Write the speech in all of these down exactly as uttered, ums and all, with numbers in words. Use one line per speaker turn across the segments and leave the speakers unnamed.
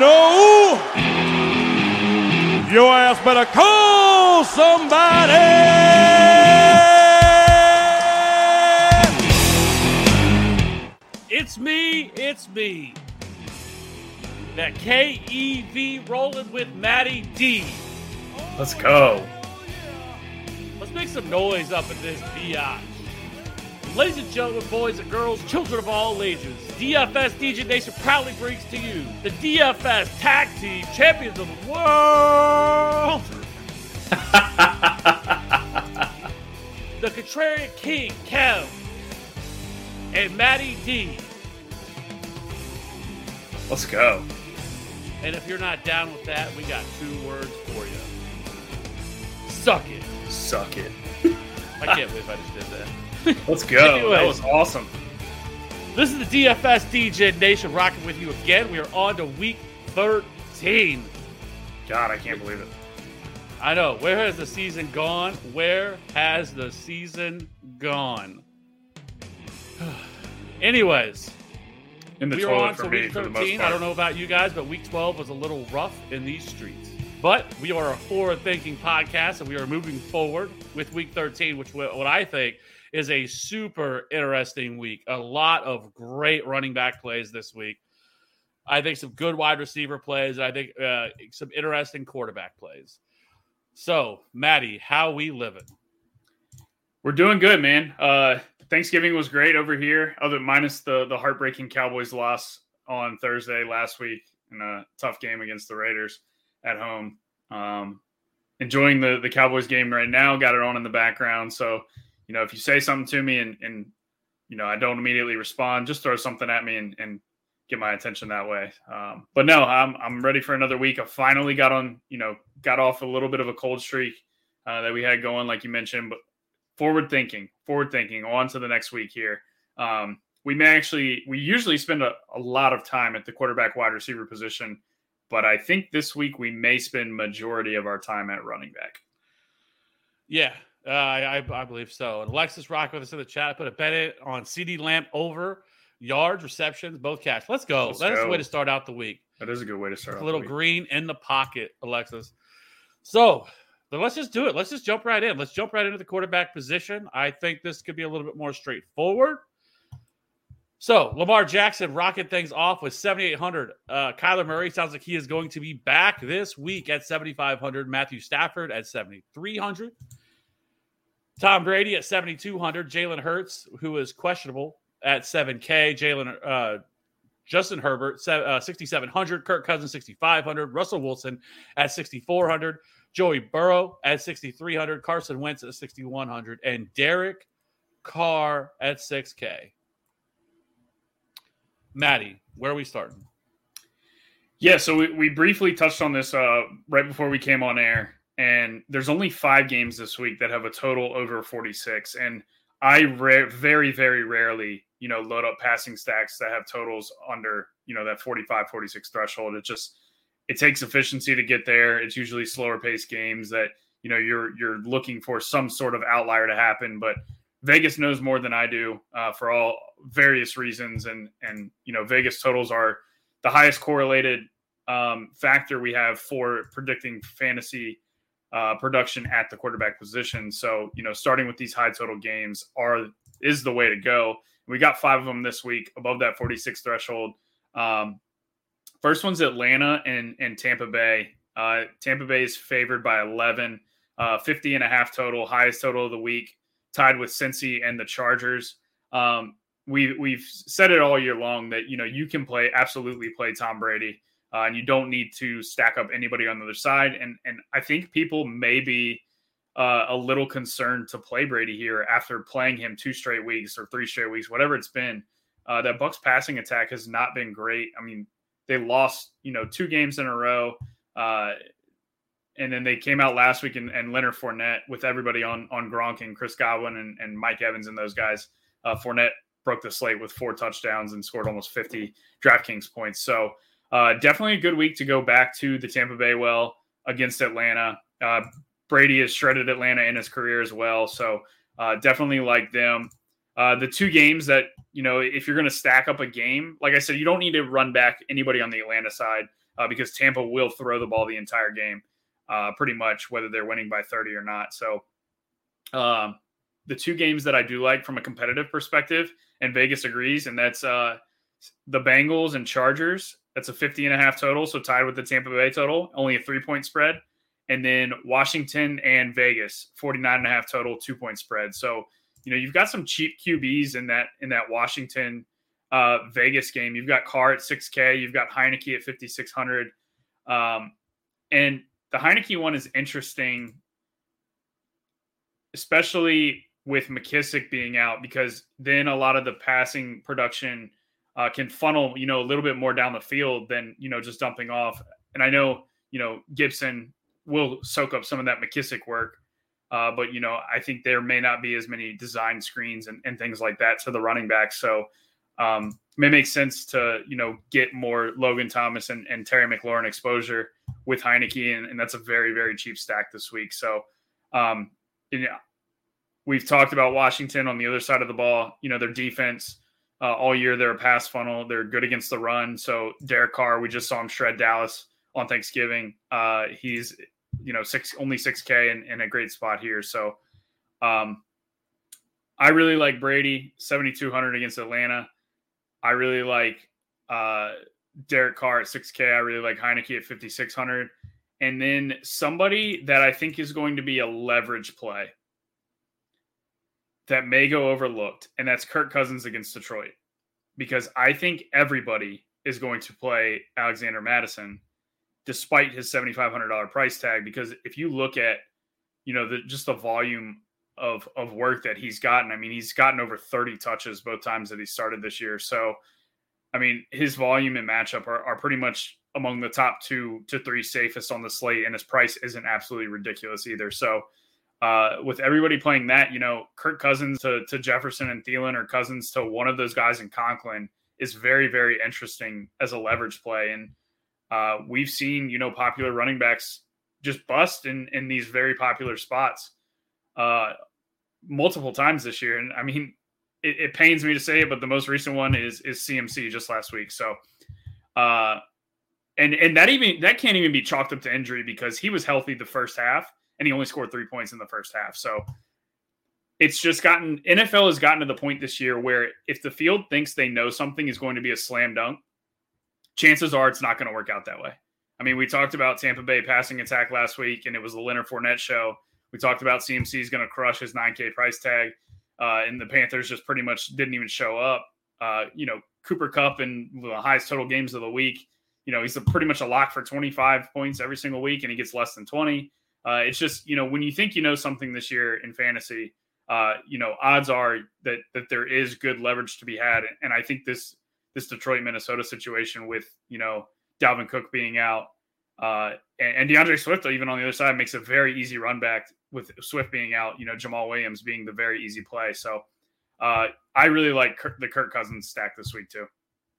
know your ass better call somebody.
It's me, it's me. That K E V rolling with Matty D.
Let's go.
Let's make some noise up in this biatch. Ladies and gentlemen, boys and girls, children of all ages, D F S D J Nation proudly brings to you the D F S Tag Team Champions of the World. The Contrarian King, Kev, and Matty D.
Let's go.
And if you're not down with that, we got two words for you. Suck it.
Suck it.
I can't believe I just did that.
Let's go.
Anyways,
that was awesome.
This is the D F S D J Nation rocking with you again. We are on to week thirteen.
God, I can't believe it.
I know. Where has the season gone? Where has the season gone? Anyways,
In the
we are
toilet
on
for
to
me,
week
for the most
thirteen.
part.
I don't know about you guys, but week twelve was a little rough in these streets. But we are a forward-thinking podcast, and we are moving forward with week thirteen, which what I think is a super interesting week. A lot of great running back plays this week. I think some good wide receiver plays. I think uh, some interesting quarterback plays. So, Matty, how we living?
We're doing good, man. Uh, Thanksgiving was great over here, other minus the the heartbreaking Cowboys loss on Thursday last week in a tough game against the Raiders at home. Um, enjoying the the Cowboys game right now. Got it on in the background. So, you know, if you say something to me and, and you know, I don't immediately respond, just throw something at me and, and get my attention that way. Um, but no, I'm I'm ready for another week. I finally got on, you know, got off a little bit of a cold streak uh, that we had going, like you mentioned, but forward thinking, forward thinking on to the next week here. Um, we may actually, we usually spend a, a lot of time at the quarterback wide receiver position, but I think this week we may spend majority of our time at running back.
Yeah, uh, I, I believe so. And Alexis Rock with us in the chat. I put a bet in on CeeDee Lamb over yards, receptions, both catch. Let's go.
Let's
That's
go.
the way to start out the week.
That is a good way to start.
A little green in the pocket, Alexis. So then let's just do it. Let's just jump right in. Let's jump right into the quarterback position. I think this could be a little bit more straightforward. So Lamar Jackson rocking things off with seventy-eight hundred. Uh, Kyler Murray sounds like he is going to be back this week at seventy-five hundred. Matthew Stafford at seventy-three hundred. Tom Brady at seventy-two hundred. Jalen Hurts, who is questionable, at seven K. Jalen, uh, Justin Herbert, uh, sixty-seven hundred. Kirk Cousins, sixty-five hundred. Russell Wilson at sixty-four hundred. Joey Burrow at sixty-three hundred. Carson Wentz at sixty-one hundred. And Derek Carr at six K. Matty, where are we starting?
Yeah, so we, we briefly touched on this uh, right before we came on air, and there's only five games this week that have a total over forty-six, and I ra- very, very rarely, you know, load up passing stacks that have totals under, you know, that forty-five, forty-six threshold. It just, it takes efficiency to get there. It's usually slower paced games that, you know, you're you're looking for some sort of outlier to happen, but Vegas knows more than I do uh, for all various reasons. And, and, you know, Vegas totals are the highest correlated um, factor we have for predicting fantasy uh, production at the quarterback position. So, you know, starting with these high total games are, is the way to go. We got five of them this week above that forty-six threshold. Um, first one's Atlanta and, and Tampa Bay. Uh, Tampa Bay is favored by eleven, uh, fifty and a half total, highest total of the week, tied with Cincy and the Chargers. Um, we, we've said it all year long that, you know, you can play, absolutely play Tom Brady, uh, and you don't need to stack up anybody on the other side. And, and I think people may be uh, a little concerned to play Brady here after playing him two straight weeks or three straight weeks, whatever it's been. Uh, that Bucs passing attack has not been great. I mean, they lost, you know, two games in a row. Uh, and then they came out last week and, and Leonard Fournette with everybody on, on Gronk and Chris Godwin and, and Mike Evans and those guys. Uh, Fournette broke the slate with four touchdowns and scored almost fifty DraftKings points. So uh, definitely a good week to go back to the Tampa Bay well against Atlanta. Uh, Brady has shredded Atlanta in his career as well. So uh, definitely like them. Uh, the two games that, you know, if you're going to stack up a game, like I said, you don't need to run back anybody on the Atlanta side uh, because Tampa will throw the ball the entire game, uh, pretty much, whether they're winning by thirty or not. So um, the two games that I do like from a competitive perspective, and Vegas agrees, and that's uh, the Bengals and Chargers. That's a fifty and a half total, so tied with the Tampa Bay total, only a three-point spread. And then Washington and Vegas, forty-nine and a half total, two-point spread. So, you know, you've got some cheap Q Bs in that in that Washington uh, Vegas game. You've got Carr at six K. You've got Heineke at fifty-six hundred. Um, and the Heineke one is interesting, especially with McKissick being out, because then a lot of the passing production uh, can funnel, you know, a little bit more down the field than, you know, just dumping off. And I know, you know, Gibson will soak up some of that McKissick work. Uh, but, you know, I think there may not be as many design screens and, and things like that to the running back. So um, it may make sense to, you know, get more Logan Thomas and, and Terry McLaurin exposure with Heineke. And, and that's a very, very cheap stack this week. So, um, you know, we've talked about Washington on the other side of the ball. You know, their defense uh, all year, they're a pass funnel. They're good against the run. So Derek Carr, we just saw him shred Dallas on Thanksgiving. Uh, he's, you know, six, only six K and, and a great spot here. So um, I really like Brady, seventy-two hundred against Atlanta. I really like uh, Derek Carr at six K. I really like Heineke at fifty-six hundred. And then somebody that I think is going to be a leverage play that may go overlooked, and that's Kirk Cousins against Detroit, because I think everybody is going to play Alexander Mattison despite his seventy-five hundred dollars price tag. Because if you look at, you know, the, just the volume of, of work that he's gotten, I mean, he's gotten over thirty touches both times that he started this year. So, I mean, his volume and matchup are, are pretty much among the top two to three safest on the slate, and his price isn't absolutely ridiculous either. So uh, with everybody playing that, you know, Kirk Cousins to, to Jefferson and Thielen, or Cousins to one of those guys in Conklin, is very, very interesting as a leverage play. And Uh, we've seen, you know, popular running backs just bust in, in these very popular spots uh, multiple times this year. And I mean, it, it pains me to say it, but the most recent one is is C M C just last week. So, uh, and and that even that can't even be chalked up to injury, because he was healthy the first half and he only scored three points in the first half. So it's just gotten N F L has gotten to the point this year where if the field thinks they know something is going to be a slam dunk, chances are it's not going to work out that way. I mean, we talked about Tampa Bay passing attack last week, and it was the Leonard Fournette show. We talked about C M C is going to crush his nine K price tag, uh, and the Panthers just pretty much didn't even show up. Uh, you know, Cooper Kupp in the highest total games of the week, you know, he's a, pretty much a lock for twenty-five points every single week, and he gets less than twenty. Uh, it's just, you know, when you think you know something this year in fantasy, uh, you know, odds are that that there is good leverage to be had. And I think this – this Detroit, Minnesota situation with, you know, Dalvin Cook being out uh, and, and DeAndre Swift, even on the other side, makes a very easy run back with Swift being out, you know, Jamal Williams being the very easy play. So uh, I really like Kirk, the Kirk Cousins stack this week too.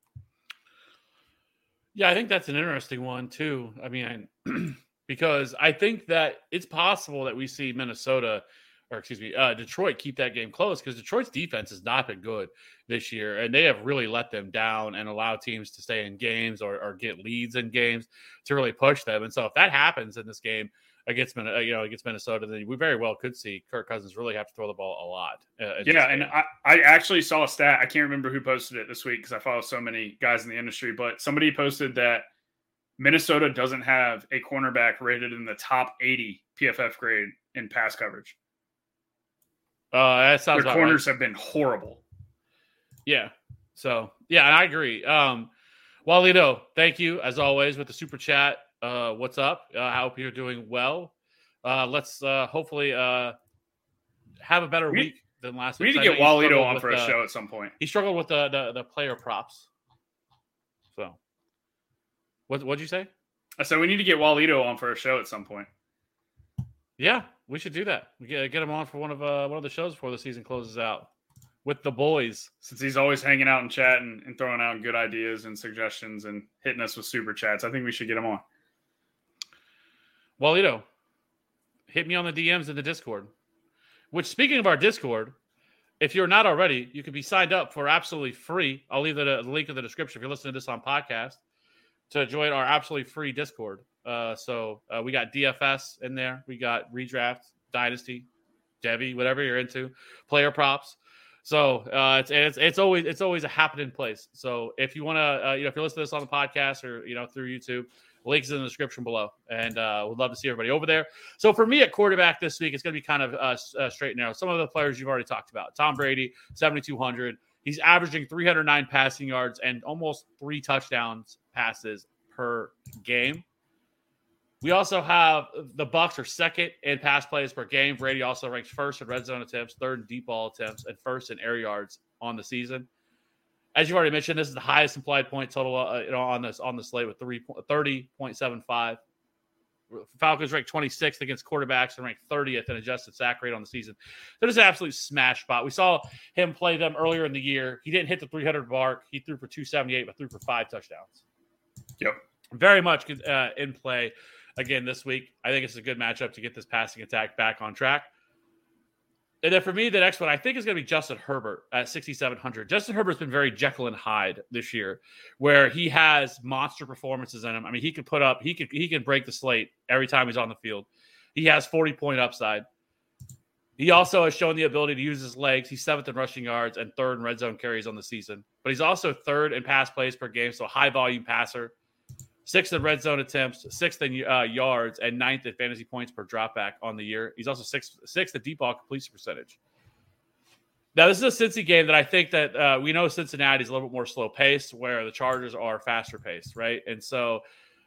Yeah, I think that's an interesting one too. I mean, because I think that it's possible that we see Minnesota or excuse me, uh, Detroit keep that game close, because Detroit's defense has not been good this year, and they have really let them down and allow teams to stay in games or, or get leads in games to really push them. And so if that happens in this game against you know against Minnesota, then we very well could see Kirk Cousins really have to throw the ball a lot. Uh,
yeah, and I, I actually saw a stat. I can't remember who posted it this week because I follow so many guys in the industry, but somebody posted that Minnesota doesn't have a cornerback rated in the top eighty P F F grade in pass coverage.
Uh, that sounds
Their
about
corners
right.
have been horrible.
Yeah. So, yeah, and I agree. Um, Walito, thank you, as always, with the super chat. Uh, what's up? Uh, I hope you're doing well. Uh, let's uh, hopefully uh, have a better
we,
week than last
we
week.
We need to get Walito on for a
the,
show at some point.
He struggled with the, the, the player props. So, what, what'd you say?
I said we need to get Walito on for a show at some point.
Yeah, we should do that. We get, get him on for one of uh, one of the shows before the season closes out with the boys.
Since he's always hanging out and chatting and throwing out good ideas and suggestions and hitting us with super chats, I think we should get him on.
Walito, hit me on the D Ms in the Discord. Which, speaking of our Discord, if you're not already, you can be signed up for absolutely free. I'll leave the, the link in the description if you're listening to this on podcast to join our absolutely free Discord. Uh, so uh, we got D F S in there. We got Redraft, Dynasty, Debbie, whatever you're into, player props. So uh, it's, it's it's always it's always a happening place. So if you want to, uh, you know, if you're listening to this on the podcast or you know through YouTube, links in the description below, and uh, we'd love to see everybody over there. So for me at quarterback this week, it's going to be kind of uh, uh, straight and narrow. Some of the players you've already talked about: Tom Brady, seventy-two hundred. He's averaging three hundred nine passing yards and almost three touchdowns passes per game. We also have the Bucs are second in pass plays per game. Brady also ranks first in red zone attempts, third in deep ball attempts, and first in air yards on the season. As you already mentioned, this is the highest implied point total uh, you know, on this on the slate with thirty point seven five. Falcons ranked twenty-sixth against quarterbacks and ranked thirtieth in adjusted sack rate on the season. That is an absolute smash spot. We saw him play them earlier in the year. He didn't hit the three hundred mark. He threw for two seventy-eight, but threw for five touchdowns.
Yep.
Very much uh, in play again this week. I think it's a good matchup to get this passing attack back on track. And then for me, the next one I think is going to be Justin Herbert at sixty-seven hundred. Justin Herbert's been very Jekyll and Hyde this year, where he has monster performances in him. I mean, he can put up, he can he can break the slate every time he's on the field. He has forty point upside. He also has shown the ability to use his legs. He's seventh in rushing yards and third in red zone carries on the season. But he's also third in pass plays per game, so high volume passer. Sixth in red zone attempts, sixth in uh, yards, and ninth in fantasy points per dropback on the year. He's also sixth, sixth in deep ball completion percentage. Now, this is a Cincy game that I think that uh, we know Cincinnati is a little bit more slow paced, where the Chargers are faster paced, right? And so,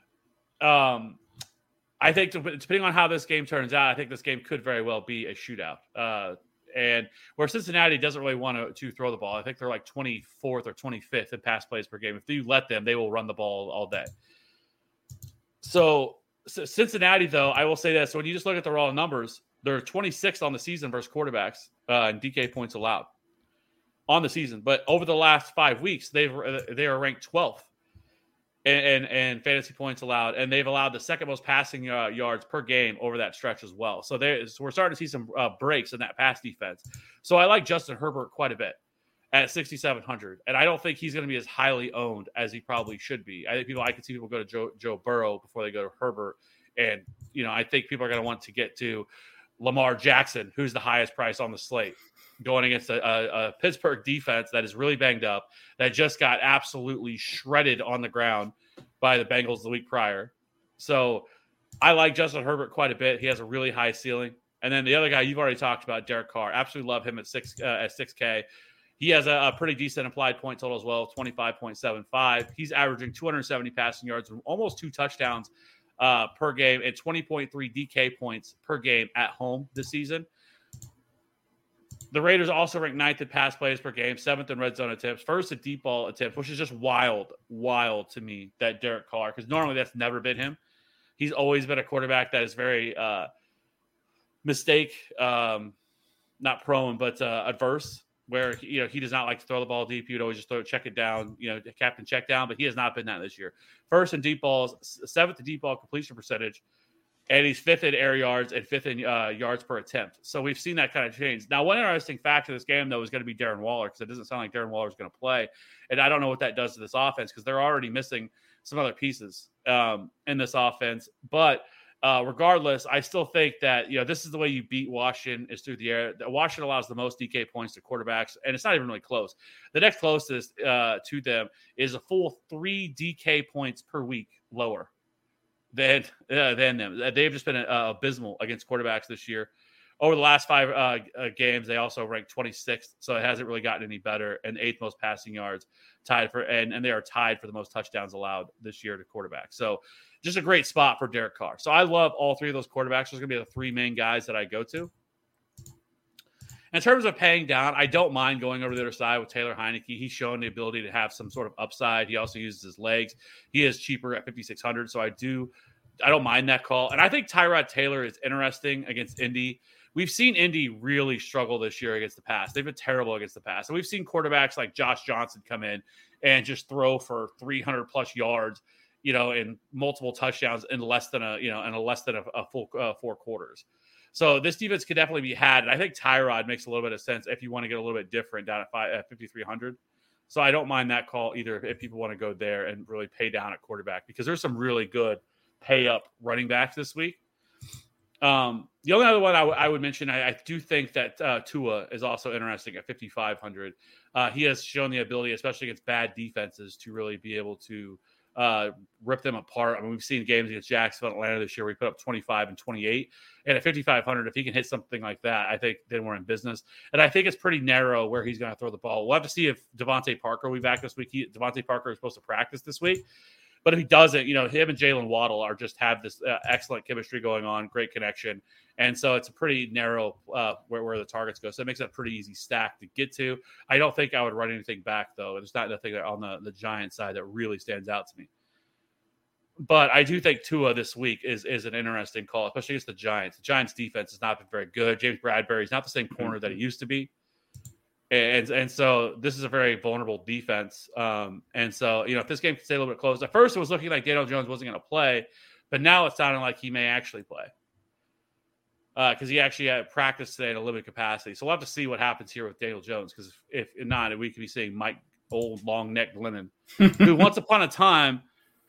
um, I think to, depending on how this game turns out, I think this game could very well be a shootout. Uh, and where Cincinnati doesn't really want to, to throw the ball, I think they're like twenty-fourth or twenty-fifth in pass plays per game. If you let them, they will run the ball all day. So, so Cincinnati, though, I will say this. When you just look at the raw numbers, they're twenty-sixth on the season versus quarterbacks uh, and D K points allowed on the season. But over the last five weeks, they've they are ranked twelfth in, in, in fantasy points allowed, and they've allowed the second most passing uh, yards per game over that stretch as well. So, so we're starting to see some uh, breaks in that pass defense. So I like Justin Herbert quite a bit at sixty-seven hundred, and I don't think he's going to be as highly owned as he probably should be. I think people, I can see people go to Joe, Joe Burrow before they go to Herbert, and you know, I think people are going to want to get to Lamar Jackson, who's the highest price on the slate, going against a, a, a Pittsburgh defense that is really banged up, that just got absolutely shredded on the ground by the Bengals the week prior. So I like Justin Herbert quite a bit. He has a really high ceiling. And then the other guy you've already talked about, Derek Carr, absolutely love him at six uh, at six K. He has a, a pretty decent implied point total as well, twenty-five point seven five. He's averaging two hundred seventy passing yards and almost two touchdowns uh, per game and twenty point three D K points per game at home this season. The Raiders also rank ninth in pass plays per game, seventh in red zone attempts, first in deep ball attempts, which is just wild, wild to me, that Derek Carr, because normally that's never been him. He's always been a quarterback that is very uh, mistake, um, not prone, but uh, adverse, where you know he does not like to throw the ball deep. You'd always just throw check it down, you know, captain check down, but he has not been that this year. First in deep balls, seventh in deep ball completion percentage, and he's fifth in air yards and fifth in uh, yards per attempt. So we've seen that kind of change. Now, one interesting fact of this game, though, is going to be Darren Waller, because it doesn't sound like Darren Waller is going to play. And I don't know what that does to this offense, because they're already missing some other pieces um, in this offense. But uh, regardless, I still think that, you know, this is the way you beat Washington, is through the air. Washington allows the most D K points to quarterbacks, and it's not even really close. The next closest uh, to them is a full three D K points per week lower than uh, than them. They've just been uh, abysmal against quarterbacks this year. Over the last five uh, uh, games, they also ranked twenty-sixth, so it hasn't really gotten any better. And eighth most passing yards, tied for, and, and they are tied for the most touchdowns allowed this year to quarterbacks. So just a great spot for Derek Carr. So I love all three of those quarterbacks. Those are going to be the three main guys that I go to. In terms of paying down, I don't mind going over the other side with Taylor Heineke. He's shown the ability to have some sort of upside. He also uses his legs. He is cheaper at fifty-six hundred, so I do, I don't mind that call. And I think Tyrod Taylor is interesting against Indy. We've seen Indy really struggle this year against the pass. They've been terrible against the pass. And we've seen quarterbacks like Josh Johnson come in and just throw for three hundred plus yards, you know, and multiple touchdowns in less than a, you know, in a less than a, a full uh, four quarters. So this defense could definitely be had. And I think Tyrod makes a little bit of sense if you want to get a little bit different down at, five, at fifty-three hundred. So I don't mind that call either if people want to go there and really pay down at quarterback, because there's some really good pay up running backs this week. Um, the only other one I, w- I would mention, I, I do think that uh, Tua is also interesting at fifty-five hundred. Uh, he has shown the ability, especially against bad defenses, to really be able to uh, rip them apart. I mean, we've seen games against Jacksonville and Atlanta this year where he put up twenty-five and twenty-eight. And at fifty-five hundred, if he can hit something like that, I think then we're in business. And I think it's pretty narrow where he's going to throw the ball. We'll have to see if Devontae Parker will be back this week. He, Devontae Parker is supposed to practice this week. But if he doesn't, you know, him and Jalen Waddle are just have this uh, excellent chemistry going on, great connection. And so it's a pretty narrow uh, where, where the targets go. So it makes it a pretty easy stack to get to. I don't think I would run anything back, though. There's not nothing on the, the Giants side that really stands out to me. But I do think Tua this week is, is an interesting call, especially against the Giants. The Giants' defense has not been very good. James Bradbury is not the same corner that he used to be. And and so this is a very vulnerable defense. Um, and so, you know, if this game can stay a little bit close, at first it was looking like Daniel Jones wasn't going to play, but now it's sounding like he may actually play. Because uh, he actually had practice today in a limited capacity. So we'll have to see what happens here with Daniel Jones. Because if, if not, we could be seeing Mike, old long-necked Lennon, who once upon a time,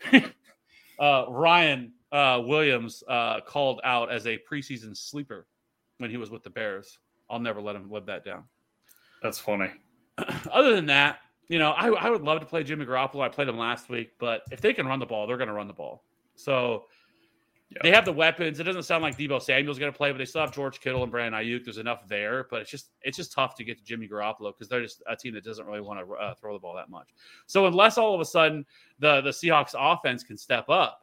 uh, Ryan uh, Williams uh, called out as a preseason sleeper when he was with the Bears. I'll never let him live that down.
That's funny.
Other than that, you know, I, I would love to play Jimmy Garoppolo. I played him last week, but if they can run the ball, they're going to run the ball. So yep. They have the weapons. It doesn't sound like Deebo Samuel's going to play, but they still have George Kittle and Brandon Ayuk. There's enough there, but it's just it's just tough to get to Jimmy Garoppolo because they're just a team that doesn't really want to uh, throw the ball that much. So unless all of a sudden the the Seahawks offense can step up,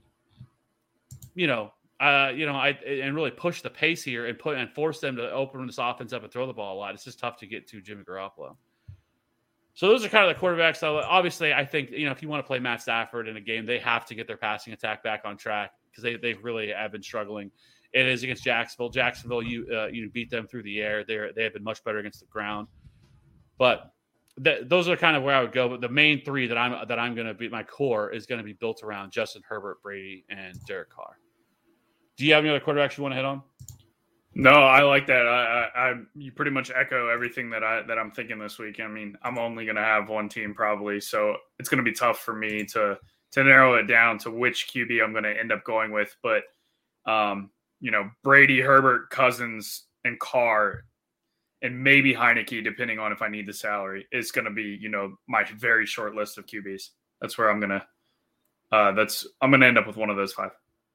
you know, Uh, you know, I and really push the pace here and put and force them to open this offense up and throw the ball a lot. It's just tough to get to Jimmy Garoppolo. So those are kind of the quarterbacks. So obviously, I think, you know, if you want to play Matt Stafford in a game, they have to get their passing attack back on track because they they really have been struggling. It is against Jacksonville. Jacksonville, you uh, you beat them through the air. They they have been much better against the ground. But th- those are kind of where I would go. But the main three that I'm that I'm going to be my core is going to be built around Justin Herbert, Brady, and Derek Carr. Do you have any other quarterbacks you want to hit on?
No, I like that. I, I, I you pretty much echo everything that I that I'm thinking this week. I mean, I'm only going to have one team probably, so it's going to be tough for me to to narrow it down to which Q B I'm going to end up going with. But um, you know, Brady, Herbert, Cousins, and Carr, and maybe Heineke, depending on if I need the salary, is going to be, you know, my very short list of Q Bs. That's where I'm gonna. Uh, that's I'm going to end up with one of those five.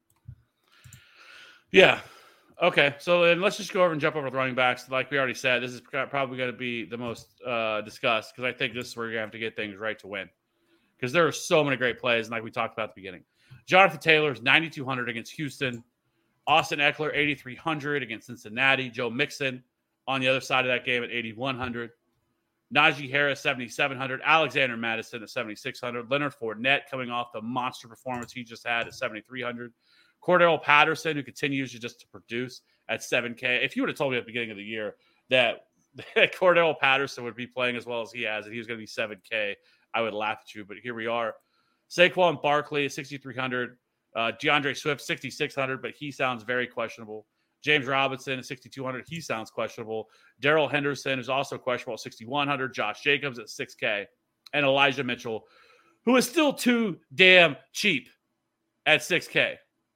Yeah. Okay. So then let's just go over and jump over the running backs. Like we already said, this is probably going to be the most uh, discussed because I think this is where you're going to have to get things right to win. Because there are so many great plays, and like we talked about at the beginning. Jonathan Taylor's ninety-two hundred against Houston. Austin Eckler, eighty-three hundred against Cincinnati. Joe Mixon on the other side of that game at eighty-one hundred. Najee Harris, seventy-seven hundred. Alexander Madison at seventy-six hundred. Leonard Fournette coming off the monster performance he just had at seventy-three hundred. Cordell Patterson, who continues to just to produce at seven K. If you would have told me at the beginning of the year that, that Cordell Patterson would be playing as well as he has and he was going to be seven K, I would laugh at you. But here we are. Saquon Barkley, sixty-three hundred. Uh, DeAndre Swift, sixty-six hundred, but he sounds very questionable. James Robinson at sixty-two hundred. He sounds questionable. Darrell Henderson is also questionable at sixty-one hundred. Josh Jacobs at six K. And Elijah Mitchell, who is still too damn cheap at six K.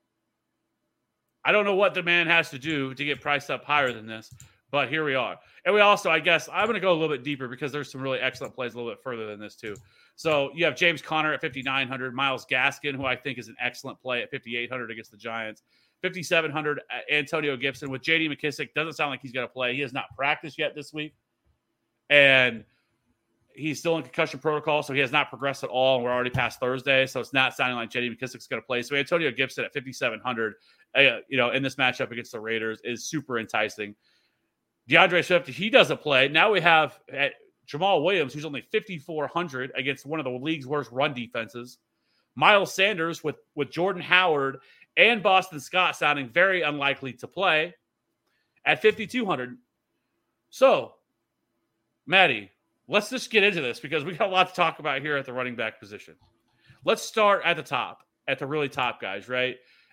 I don't know what the man has to do to get priced up higher than this, but here we are. And we also, I guess, I'm going to go a little bit deeper because there's some really excellent plays a little bit further than this too. So you have James Conner at fifty-nine hundred, Myles Gaskin, who I think is an excellent play at fifty-eight hundred against the Giants, fifty-seven hundred, Antonio Gibson with J D McKissick. Doesn't sound like he's going to play. He has not practiced yet this week. And he's still in concussion protocol, so he has not progressed at all. And we're already past Thursday, so it's not sounding like J D McKissick's going to play. So Antonio Gibson at fifty-seven hundred, uh, you know, in this matchup against the Raiders is super enticing. DeAndre Swift, he doesn't play. Now we have at Jamal Williams, who's only fifty-four hundred against one of the league's worst run defenses. Miles Sanders with, with Jordan Howard and Boston Scott sounding very unlikely to play at fifty-two hundred. So, Maddie, let's just get into this because we got a lot to talk about here at the running back position. Let's start at the top, at the really top guys, right?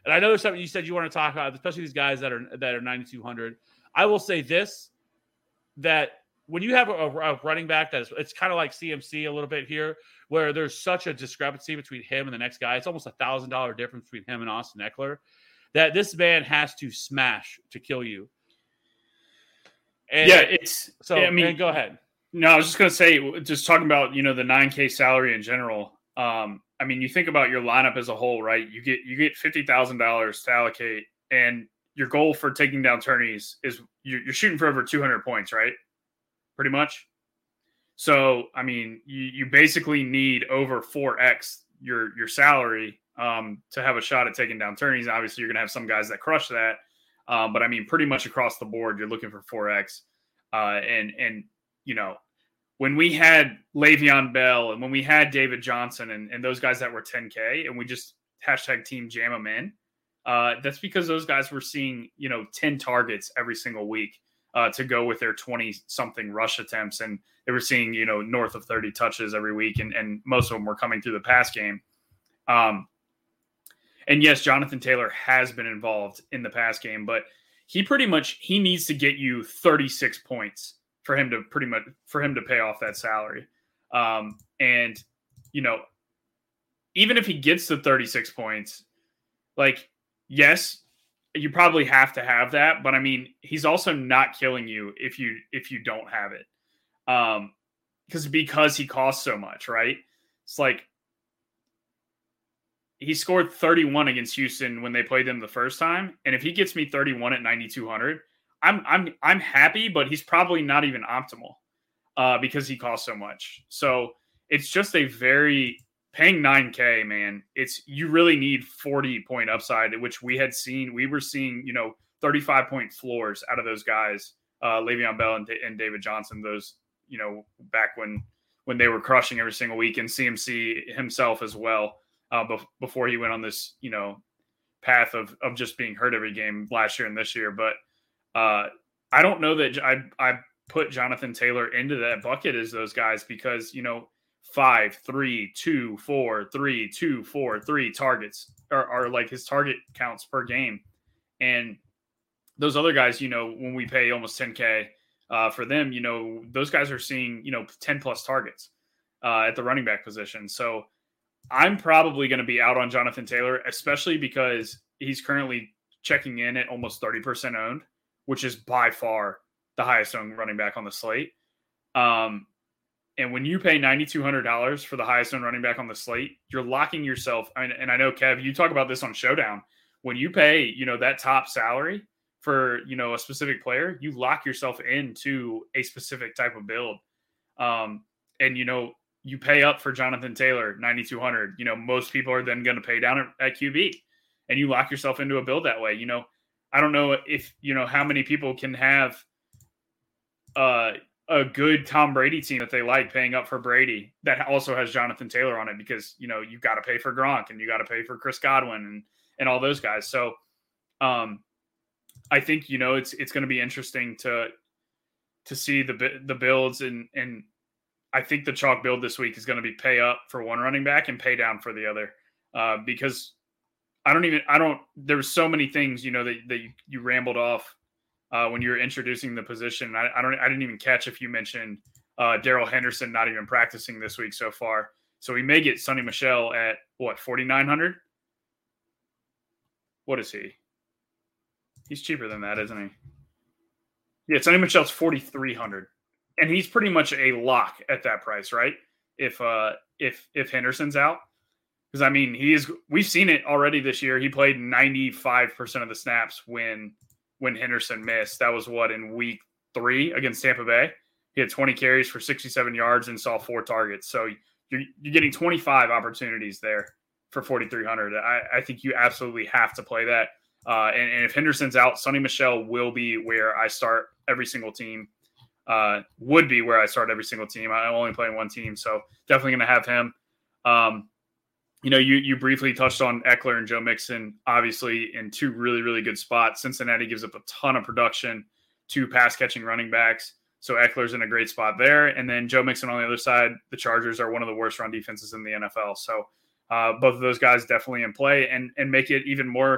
And I know there's something you said you want to talk about, especially these guys that are that are ninety-two hundred. I will say this, that when you have a, a running back that is, it's kind of like C M C a little bit here, where there's such a discrepancy between him and the next guy. It's almost a one thousand dollars difference between him and Austin Eckler, that this man has to smash to kill you. And
yeah, it's
so.
I mean,
and go ahead.
No, I was just going to say, just talking about, you know, the nine K salary in general. Um, I mean, you think about your lineup as a whole, right? You get you get fifty thousand dollars to allocate, and your goal for taking down tourneys is you're, you're shooting for over two hundred points, right? Pretty much. So, I mean, you, you basically need over four X your your salary um, to have a shot at taking down tourneys. Obviously, you're going to have some guys that crush that. Um, but, I mean, pretty much across the board, you're looking for four X. Uh, and, and you know, when we had Le'Veon Bell and when we had David Johnson and, and those guys that were ten K and we just hashtag team jam them in, uh, that's because those guys were seeing, you know, ten targets every single week uh, to go with their twenty-something rush attempts. And they were seeing, you know, north of thirty touches every week. And, and most of them were coming through the pass game. Um, and, yes, Jonathan Taylor has been involved in the pass game, but he pretty much – he needs to get you thirty-six points for him to pretty much – for him to pay off that salary. Um, and, you know, even if he gets the thirty-six points, like, yes, you probably have to have that, but I mean, he's also not killing you if you if you don't have it. Um, because because he costs so much, right? It's like he scored thirty-one against Houston when they played them the first time, and if he gets me thirty-one at ninety-two hundred, I'm I'm I'm happy, but he's probably not even optimal uh, because he costs so much. So it's just a very paying nine K, man. It's you really need forty point upside, which we had seen. We were seeing, you know, thirty-five point floors out of those guys, uh, Le'Veon Bell and, and David Johnson. Those, you know, back when when they were crushing every single week, and C M C himself as well. Uh, bef- before he went on this, you know, path of of just being hurt every game last year and this year. But uh, I don't know that I I put Jonathan Taylor into that bucket as those guys because, you know, five, three, two, four, three, two, four, three targets are, are like his target counts per game. And those other guys, you know, when we pay almost ten K uh, for them, you know, those guys are seeing, you know, ten plus targets uh, at the running back position. So I'm probably going to be out on Jonathan Taylor, especially because he's currently checking in at almost thirty percent owned, which is by far the highest owned running back on the slate. Um, And when you pay nine thousand two hundred dollars for the highest owned running back on the slate, you're locking yourself. And, and I know, Kev, you talk about this on Showdown. When you pay, you know, that top salary for, you know, a specific player, you lock yourself into a specific type of build. Um, and, you know, you pay up for Jonathan Taylor, nine thousand two hundred dollars. You know, most people are then going to pay down at, at Q B. And you lock yourself into a build that way. You know, I don't know if, you know, how many people can have uh, – a good Tom Brady team that they like paying up for Brady that also has Jonathan Taylor on it because, you know, you got to pay for Gronk and you got to pay for Chris Godwin and, and all those guys. So um, I think, you know, it's, it's going to be interesting to, to see the, the builds and, and I think the chalk build this week is going to be pay up for one running back and pay down for the other uh, because I don't even, I don't, there were so many things, you know, that, that you, you rambled off Uh, when you're introducing the position. I, I don't. I didn't even catch if you mentioned uh, Darrell Henderson not even practicing this week so far. So we may get Sonny Michel at what forty-nine hundred. What is he? He's cheaper than that, isn't he? Yeah, Sonny Michel's forty-three hundred, and he's pretty much a lock at that price, right? If uh, if if Henderson's out, because I mean he is. We've seen it already this year. He played ninety-five percent of the snaps when. when Henderson missed. That was what, in week three against Tampa Bay? He had twenty carries for sixty-seven yards and saw four targets. So you're, you're getting twenty-five opportunities there for forty-three hundred. I, I think you absolutely have to play that. Uh, and, and if Henderson's out, Sonny Michel will be where I start every single team. Uh, would be where I start every single team. I'm only playing one team, so definitely going to have him. Um, You know, you you briefly touched on Eckler and Joe Mixon, obviously in two really, really good spots. Cincinnati gives up a ton of production to pass-catching running backs. So Eckler's in a great spot there. And then Joe Mixon on the other side, the Chargers are one of the worst run defenses in the N F L. So uh, both of those guys definitely in play and, and make it even more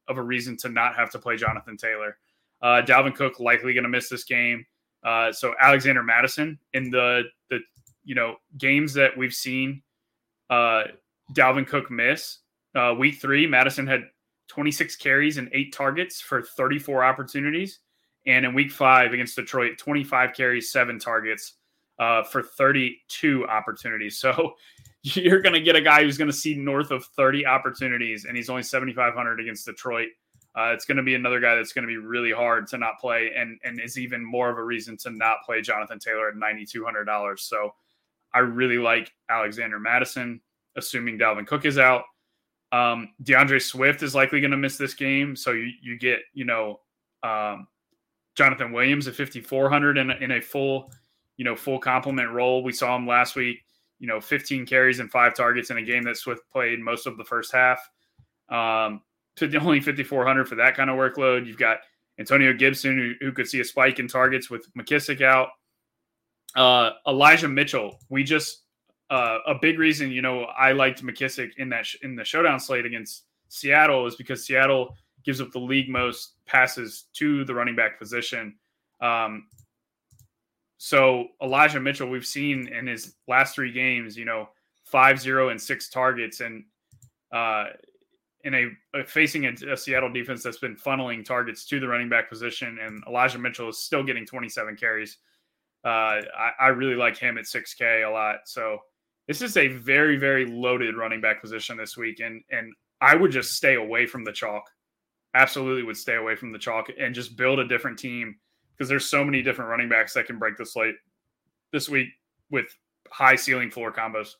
of a reason to not have to play Jonathan Taylor. Uh, Dalvin Cook likely going to miss this game. Uh, so Alexander Mattison in the the you know games that we've seen uh, Dalvin Cook miss. Uh, week three, Mattison had twenty-six carries and eight targets for thirty-four opportunities. And in week five against Detroit, twenty-five carries, seven targets uh, for thirty-two opportunities. So you're going to get a guy who's going to see north of thirty opportunities, and he's only seventy-five hundred against Detroit. Uh, it's going to be another guy that's going to be really hard to not play, and, and is even more of a reason to not play Jonathan Taylor at nine thousand two hundred dollars. So I really like Alexander Mattison, assuming Dalvin Cook is out. Um, DeAndre Swift is likely going to miss this game. So you, you get, you know, um, Jonathan Williams at fifty-four hundred in a, in a full, you know, full complement role. We saw him last week, you know, fifteen carries and five targets in a game that Swift played most of the first half. Um, to only fifty-four hundred for that kind of workload. You've got Antonio Gibson, who, who could see a spike in targets with McKissick out. Uh, Elijah Mitchell. We just uh, a big reason, you know, I liked McKissick in that sh- in the showdown slate against Seattle is because Seattle gives up the league most passes to the running back position. Um, so Elijah Mitchell, we've seen in his last three games, you know, five, zero, and six targets, and uh, in a, a facing a, a Seattle defense that's been funneling targets to the running back position, and Elijah Mitchell is still getting twenty-seven carries. Uh, I, I really like him at six K a lot. So this is a very, very loaded running back position this week, and and I would just stay away from the chalk. Absolutely would stay away from the chalk and just build a different team, because there's so many different running backs that can break the slate this week with high ceiling floor combos.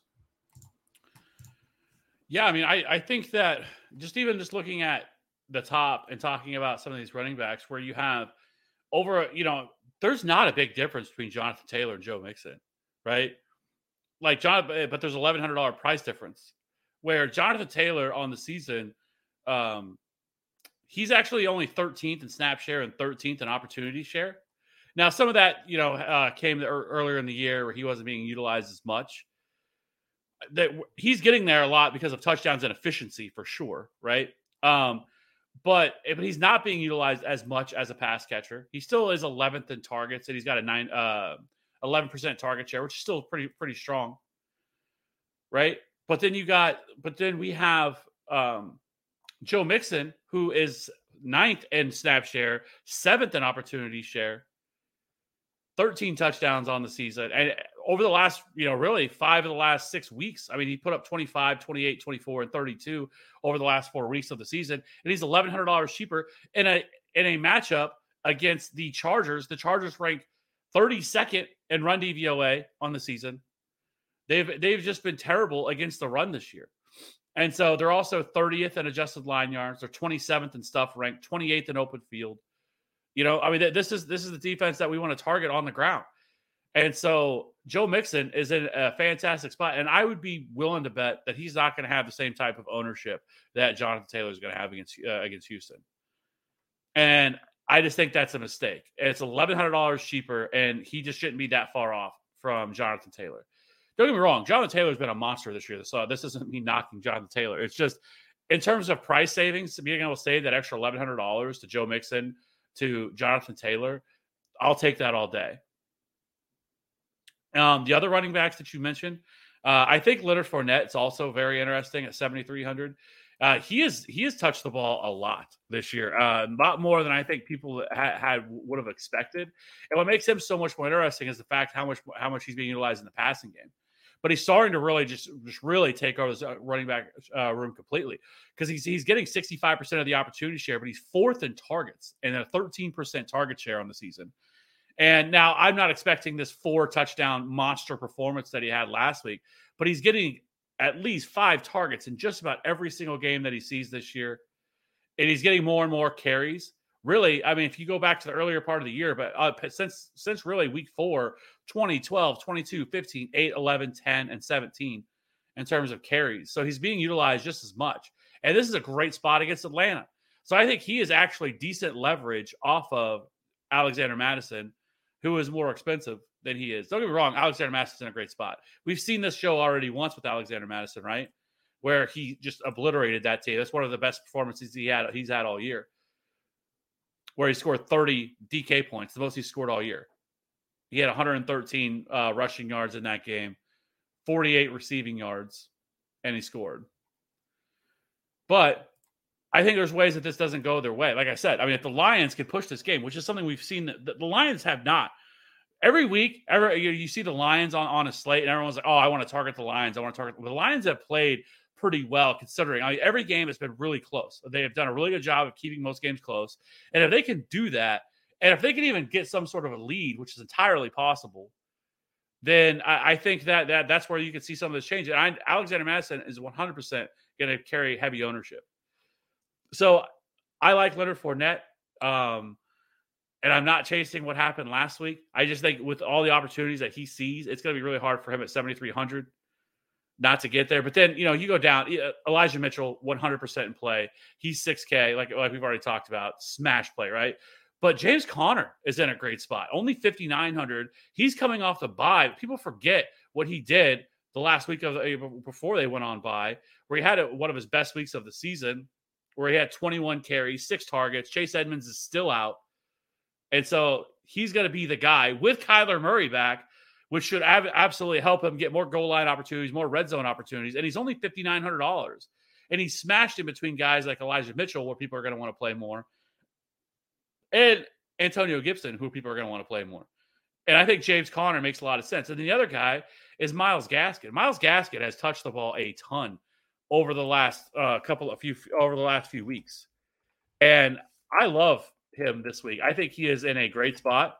Yeah, I mean, I, I think that just even just looking at the top and talking about some of these running backs where you have over, you know, there's not a big difference between Jonathan Taylor and Joe Mixon, right? Like John, but there's eleven hundred dollars price difference where Jonathan Taylor on the season, um, he's actually only thirteenth in snap share and thirteenth in opportunity share. Now, some of that, you know, uh, came earlier in the year where he wasn't being utilized as much. That he's getting there a lot because of touchdowns and efficiency for sure, right? Um, but but he's not being utilized as much as a pass catcher. He still is eleventh in targets, and he's got a nine, uh, eleven percent target share, which is still pretty pretty strong, right? But then you got, but then we have um, Joe Mixon, who is ninth in snap share, seventh in opportunity share, thirteen touchdowns on the season. And over the last, you know, really five of the last six weeks, I mean, he put up twenty-five, twenty-eight, twenty-four, and thirty-two over the last four weeks of the season. And he's eleven hundred dollars cheaper in a, in a matchup against the Chargers. The Chargers rank thirty-second in run D V O A on the season. They've, they've just been terrible against the run this year. And so they're also thirtieth in adjusted line yards. They're twenty-seventh in stuff ranked, twenty-eighth in open field. You know, I mean, this is this is the defense that we want to target on the ground. And so Joe Mixon is in a fantastic spot. And I would be willing to bet that he's not going to have the same type of ownership that Jonathan Taylor is going to have against uh, against Houston. And I just think that's a mistake. It's eleven hundred dollars cheaper, and he just shouldn't be that far off from Jonathan Taylor. Don't get me wrong. Jonathan Taylor's been a monster this year. So this isn't me knocking Jonathan Taylor. It's just in terms of price savings, being able to save that extra eleven hundred dollars to Joe Mixon, to Jonathan Taylor, I'll take that all day. Um, the other running backs that you mentioned, uh, I think Leonard Fournette is also very interesting at seventy-three hundred. Uh, he is he has touched the ball a lot this year, a uh, lot more than I think people ha- had would have expected. And what makes him so much more interesting is the fact how much how much he's being utilized in the passing game. But he's starting to really just, just really take over this running back uh, room completely, because he's he's getting sixty-five percent of the opportunity share, but he's fourth in targets and a thirteen percent target share on the season. And now I'm not expecting this four touchdown monster performance that he had last week, but he's getting at least five targets in just about every single game that he sees this year. And he's getting more and more carries. Really, I mean, if you go back to the earlier part of the year, but uh, since since really week four, twenty, twelve, twenty-two, fifteen, eight, eleven, ten, and seventeen in terms of carries. So he's being utilized just as much. And this is a great spot against Atlanta. So I think he is actually decent leverage off of Alexander Mattison, who is more expensive than he is. Don't get me wrong, Alexander Madison's in a great spot. We've seen this show already once with Alexander Mattison, right? where he just obliterated that team. That's one of the best performances he had he's had all year, where he scored thirty D K points, the most he scored all year. He had one hundred thirteen uh, rushing yards in that game, forty-eight receiving yards, and he scored. But I think there's ways that this doesn't go their way. Like I said, I mean, if the Lions can push this game, which is something we've seen that the Lions have not. Every week, every you, you see the Lions on, on a slate, and everyone's like, oh, I want to target the Lions. I want to target – the Lions have played pretty well considering. I mean, every game has been really close. They have done a really good job of keeping most games close. And if they can do that, and if they can even get some sort of a lead, which is entirely possible, then I, I think that, that that's where you can see some of this change. And I, Alexander Mattison is one hundred percent going to carry heavy ownership. So I like Leonard Fournette. Um And I'm not chasing what happened last week. I just think with all the opportunities that he sees, it's going to be really hard for him at seventy-three hundred not to get there. But then, you know, you go down. Elijah Mitchell, one hundred percent in play. He's six K, like, like we've already talked about. Smash play, right? But James Conner is in a great spot. Only fifty-nine hundred. He's coming off the bye. People forget what he did the last week of the, before they went on bye, where he had a, one of his best weeks of the season, where he had twenty-one carries, six targets. Chase Edmonds is still out. And so he's going to be the guy with Kyler Murray back, which should ab- absolutely help him get more goal line opportunities, more red zone opportunities. And he's only five thousand nine hundred dollars. And he's smashed in between guys like Elijah Mitchell, where people are going to want to play more, and Antonio Gibson, who people are going to want to play more. And I think James Conner makes a lot of sense. And then the other guy is Myles Gaskin. Myles Gaskin has touched the ball a ton over the last uh, couple of few over the last few weeks. And I love him this week. I think he is in a great spot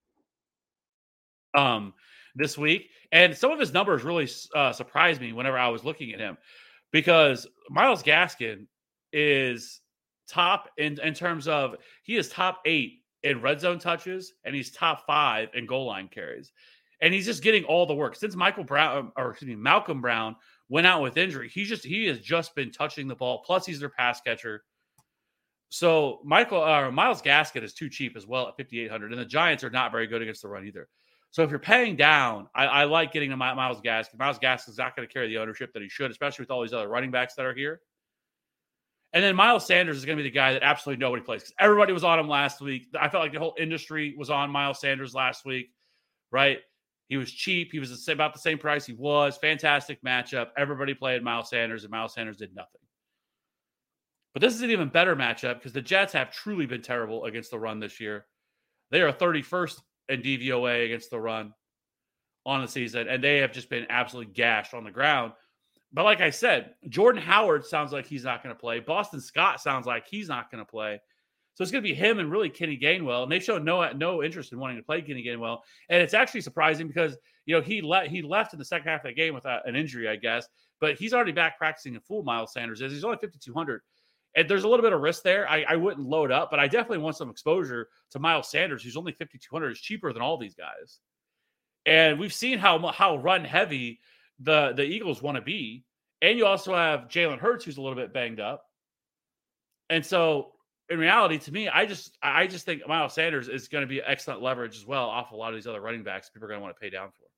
um this week, and some of his numbers really uh, surprised me whenever I was looking at him, because Myles Gaskin is top in in terms of he is top eight in red zone touches, and he's top five in goal line carries, and he's just getting all the work since Michael Brown or excuse me Malcolm Brown went out with injury. He's just he has just been touching the ball. Plus, he's their pass catcher. So Michael uh, Myles Gaskin is too cheap as well at fifty-eight hundred, and the Giants are not very good against the run either. So if you're paying down, I, I like getting to My, Myles Gaskin. Myles Gaskin is not going to carry the ownership that he should, especially with all these other running backs that are here. And then Miles Sanders is going to be the guy that absolutely nobody plays, because everybody was on him last week. I felt like the whole industry was on Miles Sanders last week, right? He was cheap. He was about the same price he was. Fantastic matchup. Everybody played Miles Sanders, and Miles Sanders did nothing. But this is an even better matchup because the Jets have truly been terrible against the run this year. They are thirty-first in D V O A against the run on the season, and they have just been absolutely gashed on the ground. But like I said, Jordan Howard sounds like he's not going to play. Boston Scott sounds like he's not going to play. So it's going to be him and really Kenny Gainwell, and they showed no no interest in wanting to play Kenny Gainwell. And it's actually surprising because, you know, he, le- he left in the second half of the game with a, an injury, I guess, but he's already back practicing in full. Miles Sanders is. He's only fifty-two hundred. And there's a little bit of risk there. I, I wouldn't load up, but I definitely want some exposure to Miles Sanders, who's only fifty-two hundred, is cheaper than all these guys. And we've seen how how run heavy the, the Eagles want to be. And you also have Jalen Hurts, who's a little bit banged up. And so in reality, to me, I just I just think Miles Sanders is going to be excellent leverage as well off a lot of these other running backs people are going to want to pay down for.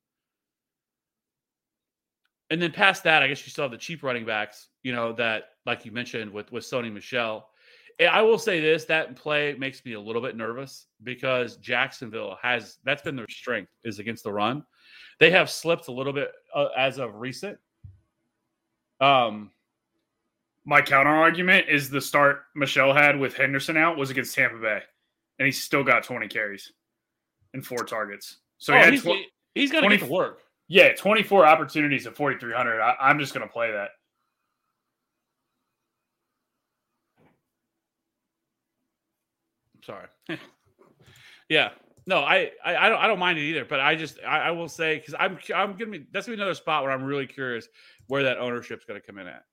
And then past that, I guess you still have the cheap running backs, you know, that, like you mentioned, with, with Sony Michel. And I will say this, that play makes me a little bit nervous because Jacksonville has, that's been their strength, is against the run. They have slipped a little bit uh, as of recent. Um,
My counter argument is the start Michel had with Henderson out was against Tampa Bay, and he still got twenty carries and four targets. So
oh,
he had
he's,
tw-
he's going to get to work.
Yeah, twenty-four opportunities at forty-three hundred. I, I'm just going to play that.
Sorry. yeah. No, I, I I don't I don't mind it either, but I just I, I will say, because I'm I'm gonna be that's gonna be another spot where I'm really curious where that ownership's gonna come in at.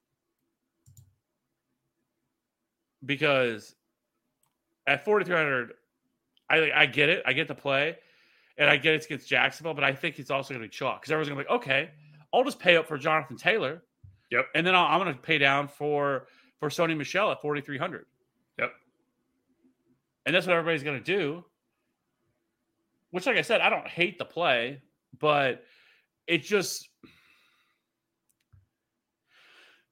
Because at forty-three hundred, I I get it, I get the play, and I get it's against Jacksonville, but I think it's also gonna be chalk because everyone's gonna be like, okay, I'll just pay up for Jonathan Taylor.
Yep.
And then I'll, I'm gonna pay down for for Sony Michel at forty-three hundred.
Yep.
And that's what everybody's gonna do. Which, like I said, I don't hate the play, but it just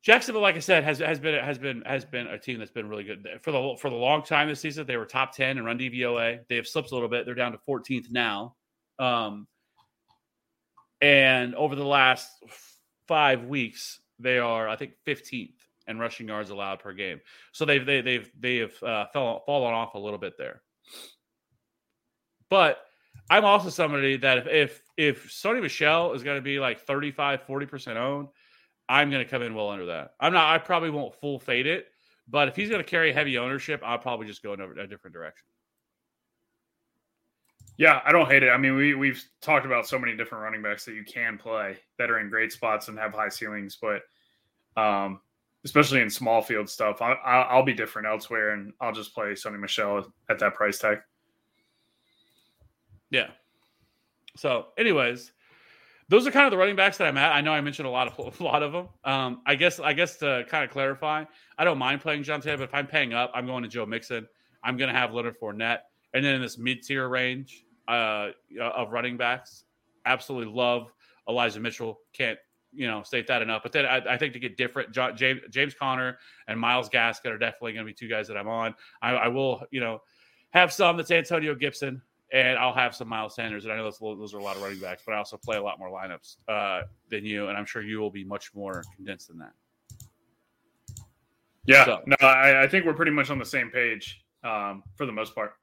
Jacksonville, like I said, has has been has been has been a team that's been really good for the for the long time this season. They were top ten in run D V O A. They have slipped a little bit. They're down to fourteenth now. Um, and over the last five weeks, they are, I think, fifteenth in rushing yards allowed per game. So they've they they've they have uh, fell, fallen off a little bit there. But I'm also somebody that if if, if Sony Michel is going to be like thirty-five, forty percent owned, I'm going to come in well under that. I'm not. I probably won't full fade it, but if he's going to carry heavy ownership, I'll probably just go in a, a different direction.
Yeah, I don't hate it. I mean, we we've talked about so many different running backs that you can play that are in great spots and have high ceilings, but um, especially in small field stuff, I, I, I'll be different elsewhere, and I'll just play Sony Michel at that price tag.
Yeah. So, anyways. Those are kind of the running backs that I'm at. I know I mentioned a lot of a lot of them. Um, I guess I guess to kind of clarify, I don't mind playing Jonte, but if I'm paying up, I'm going to Joe Mixon. I'm going to have Leonard Fournette, and then in this mid-tier range uh, of running backs, absolutely love Elijah Mitchell. Can't you know state that enough. But then I, I think to get different, James, James Conner and Myles Gaskin are definitely going to be two guys that I'm on. I, I will you know have some that's Antonio Gibson. And I'll have some Miles Sanders, and I know those, those are a lot of running backs, but I also play a lot more lineups uh, than you, and I'm sure you will be much more condensed than that.
Yeah,
so.
no, I, I think we're pretty much on the same page um, for the most part.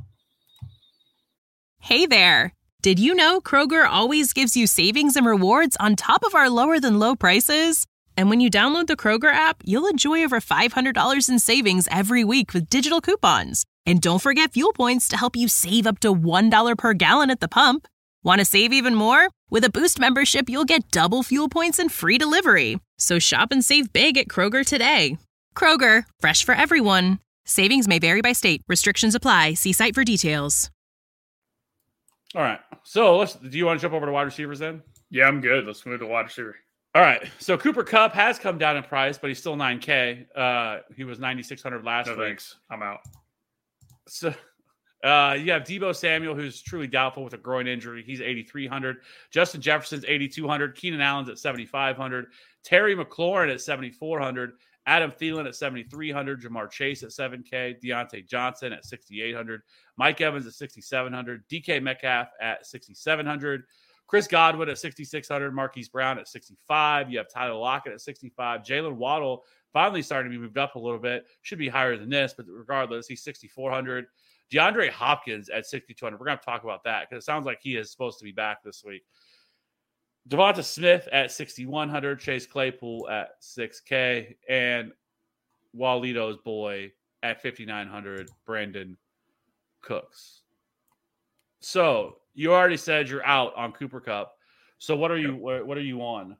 Hey there. Did you know Kroger always gives you savings and rewards on top of our lower-than-low prices? And when you download the Kroger app, you'll enjoy over five hundred dollars in savings every week with digital coupons. And don't forget fuel points to help you save up to one dollar per gallon at the pump. Want to save even more? With a Boost membership, you'll get double fuel points and free delivery. So shop and save big at Kroger today. Kroger, fresh for everyone. Savings may vary by state. Restrictions apply. See site for details.
All right. So let's. Do you want to jump over to wide receivers then?
Yeah, I'm good. Let's move to wide receiver.
All right. So Cooper Kupp has come down in price, but he's still nine K. Uh, he was ninety-six hundred last
no,
week.
Thanks. I'm out.
So uh, you have Deebo Samuel, who's truly doubtful with a groin injury. He's eighty-three hundred. Justin Jefferson's eighty-two hundred. Keenan Allen's at seventy-five hundred. Terry McLaurin at seventy-four hundred. Adam Thielen at seventy-three hundred. Jamar Chase at seven K. Deontay Johnson at sixty-eight hundred. Mike Evans at sixty-seven hundred. D K Metcalf at sixty-seven hundred. Chris Godwin at sixty-six hundred. Marquise Brown at sixty-five. You have Tyler Lockett at sixty-five. Jalen Waddle finally starting to be moved up a little bit. Should be higher than this, but regardless, he's sixty-four hundred. DeAndre Hopkins at sixty-two hundred. We're going to talk about that because it sounds like he is supposed to be back this week. Devonta Smith at sixty-one hundred. Chase Claypool at six K. And Walito's boy at fifty-nine hundred. Brandon Cooks. So you already said you're out on Cooper Kupp. So what are you what are you on?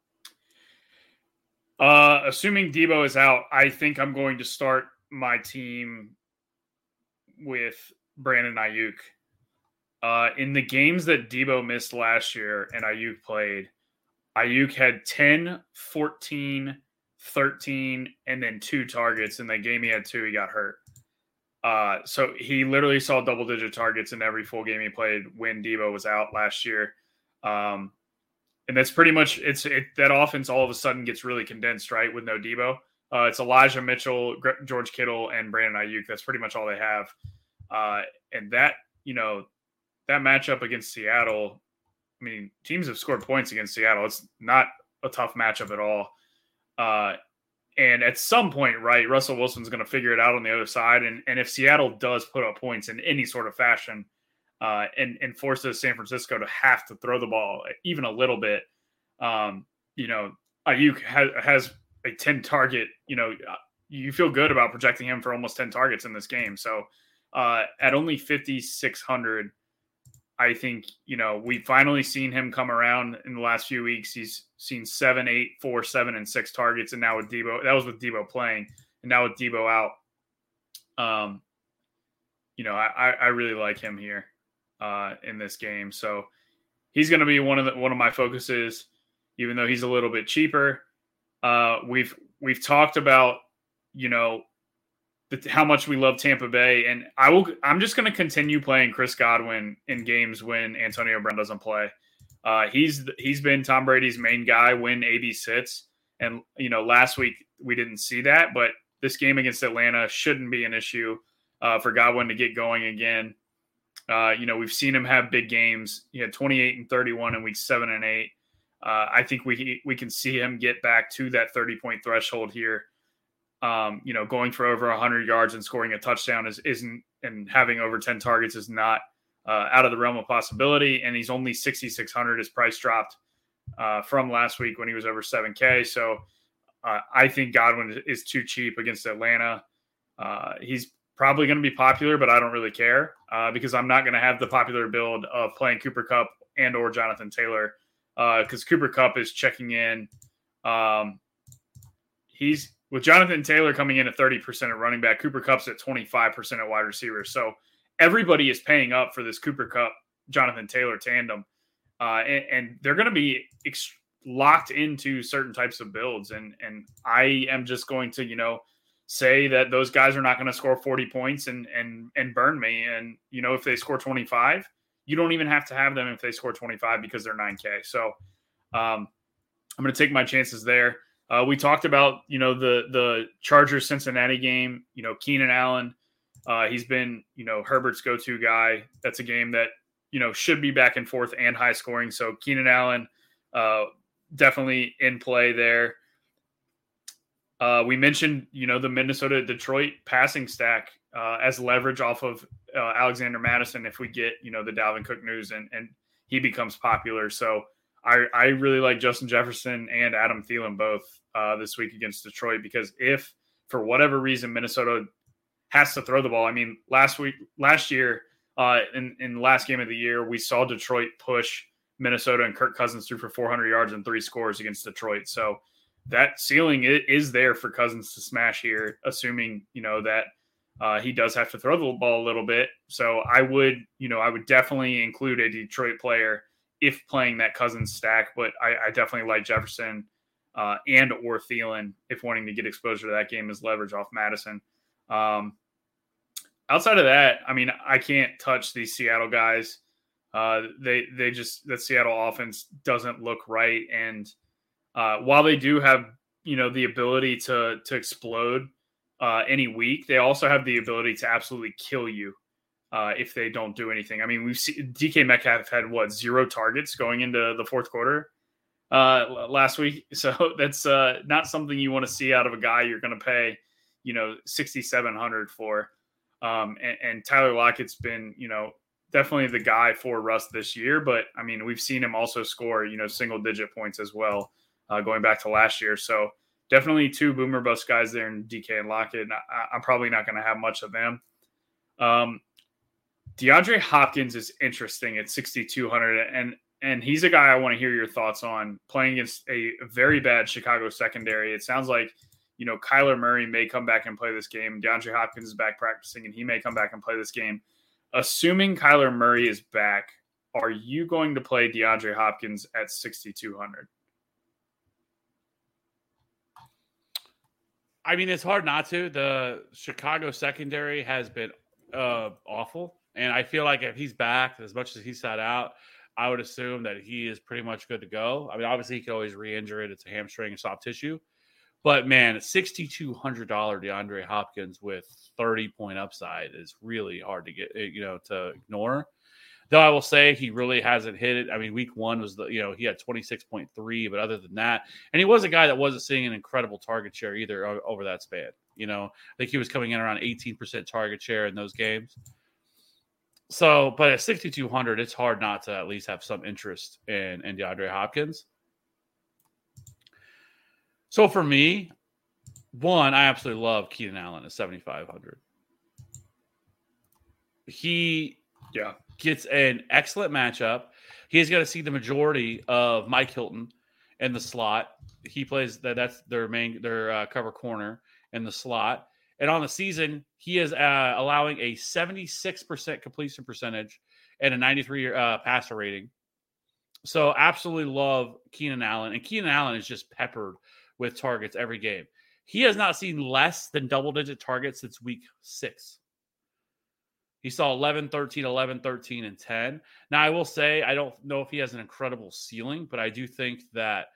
Uh, assuming Deebo is out, I think I'm going to start my team with Brandon Ayuk. Uh, in the games that Deebo missed last year and Ayuk played, Ayuk had ten, fourteen, thirteen, and then two targets. In that game he had two, he got hurt. Uh, so he literally saw double-digit targets in every full game he played when Deebo was out last year. Um, and that's pretty much it's it, that offense all of a sudden gets really condensed, right, with no Deebo. Uh, it's Elijah Mitchell, George Kittle, and Brandon Ayuk. That's pretty much all they have. Uh, and that, you know, that matchup against Seattle, I mean, teams have scored points against Seattle. It's not a tough matchup at all. Uh, and at some point, right, Russell Wilson's going to figure it out on the other side. And, and if Seattle does put up points in any sort of fashion uh, and, and forces San Francisco to have to throw the ball even a little bit, um, you know, Ayuk has, has a ten target, you know, you feel good about projecting him for almost ten targets in this game. So uh, at only fifty-six hundred, I think, you know, we've finally seen him come around in the last few weeks. He's seen seven, eight, four, seven, and six targets. And now with Deebo, that was with Deebo playing. And now with Deebo out, um, you know, I, I really like him here uh, in this game. So he's going to be one of the, one of my focuses, even though he's a little bit cheaper. Uh, we've, we've talked about, you know, the, how much we love Tampa Bay, and I will, I'm just going to continue playing Chris Godwin in games when Antonio Brown doesn't play. Uh, he's, he's been Tom Brady's main guy when A B sits. And, you know, last week we didn't see that. But this game against Atlanta shouldn't be an issue uh, for Godwin to get going again. Uh, you know, we've seen him have big games. He had twenty-eight and thirty-one in week seven and eight. Uh, I think we we can see him get back to that thirty-point threshold here. Um, you know, going for over one hundred yards and scoring a touchdown is, isn't, and having over ten targets is not uh, out of the realm of possibility. And he's only sixty-six hundred. His price dropped uh, from last week when he was over seven K. So uh, I think Godwin is too cheap against Atlanta. Uh, he's probably going to be popular, but I don't really care uh, because I'm not going to have the popular build of playing Cooper Kupp and or Jonathan Taylor because uh, Cooper Kupp is checking in. Um, he's with Jonathan Taylor coming in at thirty percent at running back. Cooper Kupp's at twenty-five percent at wide receiver. So everybody is paying up for this Cooper Kupp, Jonathan Taylor tandem. Uh, and, and they're going to be ex- locked into certain types of builds. And, and I am just going to, you know, say that those guys are not going to score forty points and, and, and burn me. And, you know, if they score twenty-five, you don't even have to have them if they score twenty-five because they're nine K. So um, I'm going to take my chances there. Uh, we talked about, you know, the, the Chargers Cincinnati game, you know, Keenan Allen, uh, he's been, you know, Herbert's go-to guy. That's a game that, you know, should be back and forth and high scoring. So Keenan Allen uh, definitely in play there. Uh, we mentioned, you know, the Minnesota Detroit passing stack uh, as leverage off of uh, Alexander Mattison if we get, you know, the Dalvin Cook news and, and he becomes popular. So I, I really like Justin Jefferson and Adam Thielen both uh, this week against Detroit because if for whatever reason Minnesota has to throw the ball, I mean, last week, last year uh, in, in the last game of the year, we saw Detroit push Minnesota and Kirk Cousins threw for four hundred yards and three scores against Detroit. So that ceiling is there for Cousins to smash here, assuming, you know, that uh, he does have to throw the ball a little bit. So I would, you know, I would definitely include a Detroit player if playing that Cousins stack, but I, I definitely like Jefferson uh, and or Thielen if wanting to get exposure to that game as leverage off Madison. Um, outside of that, I mean, I can't touch these Seattle guys. Uh, they they just the Seattle offense doesn't look right, and uh, while they do have, you know, the ability to to explode uh, any week, they also have the ability to absolutely kill you. Uh, if they don't do anything. I mean, we've seen D K Metcalf had what, zero targets going into the fourth quarter uh, last week. So that's uh, not something you want to see out of a guy you're going to pay, you know, sixty-seven hundred for. Um, and, and Tyler Lockett's been, you know, definitely the guy for Russ this year. But I mean, we've seen him also score, you know, single digit points as well, uh, going back to last year. So definitely two boomer bust guys there in D K and Lockett. And I, I'm probably not going to have much of them. Um, DeAndre Hopkins is interesting at sixty-two hundred, and and he's a guy I want to hear your thoughts on playing against a very bad Chicago secondary. It sounds like, you know, Kyler Murray may come back and play this game. DeAndre Hopkins is back practicing, and he may come back and play this game. Assuming Kyler Murray is back, are you going to play DeAndre Hopkins at sixty-two hundred?
I mean, it's hard not to. The Chicago secondary has been uh, awful. And I feel like if he's back, as much as he sat out, I would assume that he is pretty much good to go. I mean, obviously, he could always re-injure it. It's a hamstring and soft tissue. But, man, sixty-two hundred dollars DeAndre Hopkins with thirty-point upside is really hard to get, you know, to ignore. Though I will say he really hasn't hit it. I mean, week one was, the you know, he had twenty-six point three, but other than that, and he was a guy that wasn't seeing an incredible target share either over that span. You know, I think he was coming in around eighteen percent target share in those games. So, but at sixty-two hundred, it's hard not to at least have some interest in, in DeAndre Hopkins. So for me, one, I absolutely love Keenan Allen at seventy-five hundred. He
yeah.
gets an excellent matchup. He's going to see the majority of Mike Hilton in the slot. He plays that. That's their main, their uh, cover corner in the slot. And on the season, he is uh, allowing a seventy-six percent completion percentage and a ninety-three uh, passer rating. So absolutely love Keenan Allen. And Keenan Allen is just peppered with targets every game. He has not seen less than double-digit targets since week six. He saw eleven, thirteen, eleven, thirteen, and ten. Now, I will say, I don't know if he has an incredible ceiling, but I do think that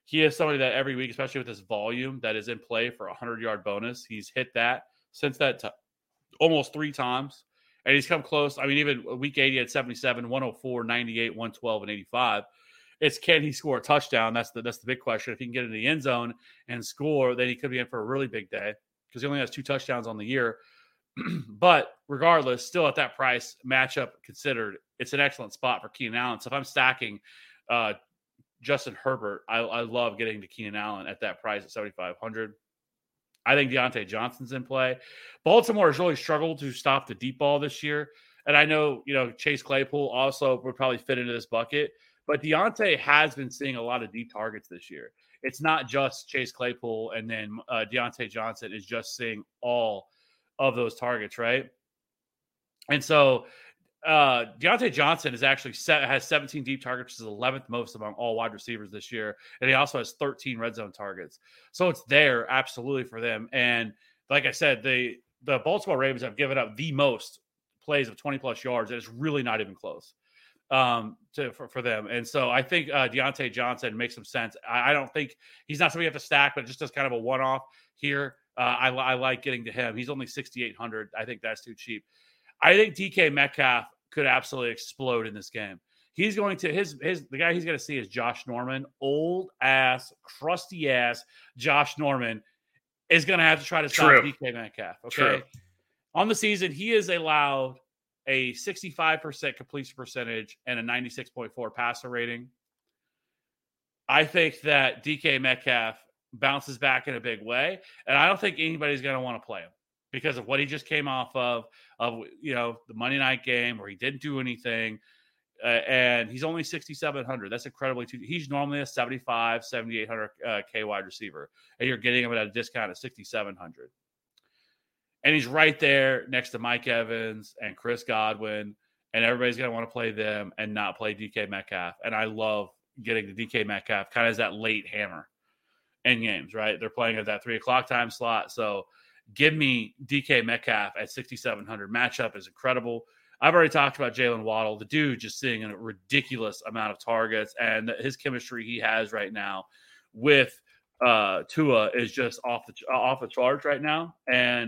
he is somebody that every week, especially with this volume that is in play for a hundred-yard bonus, he's hit that since that t- almost three times. And he's come close. I mean, even week eighty at seventy-seven, one oh four, ninety-eight, one twelve, and eighty-five. It's can he score a touchdown? That's the that's the big question. If he can get into the end zone and score, then he could be in for a really big day because he only has two touchdowns on the year. But regardless, still at that price, matchup considered, it's an excellent spot for Keenan Allen. So if I'm stacking uh, Justin Herbert, I, I love getting to Keenan Allen at that price at seventy-five hundred. I think Deontay Johnson's in play. Baltimore has really struggled to stop the deep ball this year. And I know, you know, Chase Claypool also would probably fit into this bucket. But Deontay has been seeing a lot of deep targets this year. It's not just Chase Claypool and then uh, Deontay Johnson is just seeing all of those targets, right? And so uh, Deontay Johnson is actually set, has seventeen deep targets, which is eleventh most among all wide receivers this year. And he also has thirteen red zone targets. So it's there absolutely for them. And like I said, the, the Baltimore Ravens have given up the most plays of twenty plus yards. And it's really not even close um, to, for, for them. And so I think uh, Deontay Johnson makes some sense. I, I don't think he's not somebody you have to stack, but just as kind of a one-off here. Uh, I, I like getting to him. He's only sixty-eight hundred. I think that's too cheap. I think D K Metcalf could absolutely explode in this game. He's going to his his the guy he's going to see is Josh Norman, old ass, crusty ass Josh Norman is going to have to try to stop
True.
D K Metcalf. Okay,
True.
On the season he is allowed a sixty-five percent completion percentage and a ninety-six point four passer rating. I think that D K Metcalf bounces back in a big way, and I don't think anybody's going to want to play him because of what he just came off of, of, you know, the Monday night game where he didn't do anything. Uh, and he's only sixty-seven hundred. That's incredibly too. He's normally a seventy-five, seventy-eight hundred uh, K wide receiver, and you're getting him at a discount of sixty-seven hundred. And he's right there next to Mike Evans and Chris Godwin, and everybody's going to want to play them and not play D K Metcalf. And I love getting the D K Metcalf kind of as that late hammer in games, right? They're playing at that three o'clock time slot. So give me D K Metcalf at sixty-seven hundred. Matchup is incredible. I've already talked about Jalen Waddle. The dude just seeing a ridiculous amount of targets, and his chemistry he has right now with uh, Tua is just off the off the charts right now. And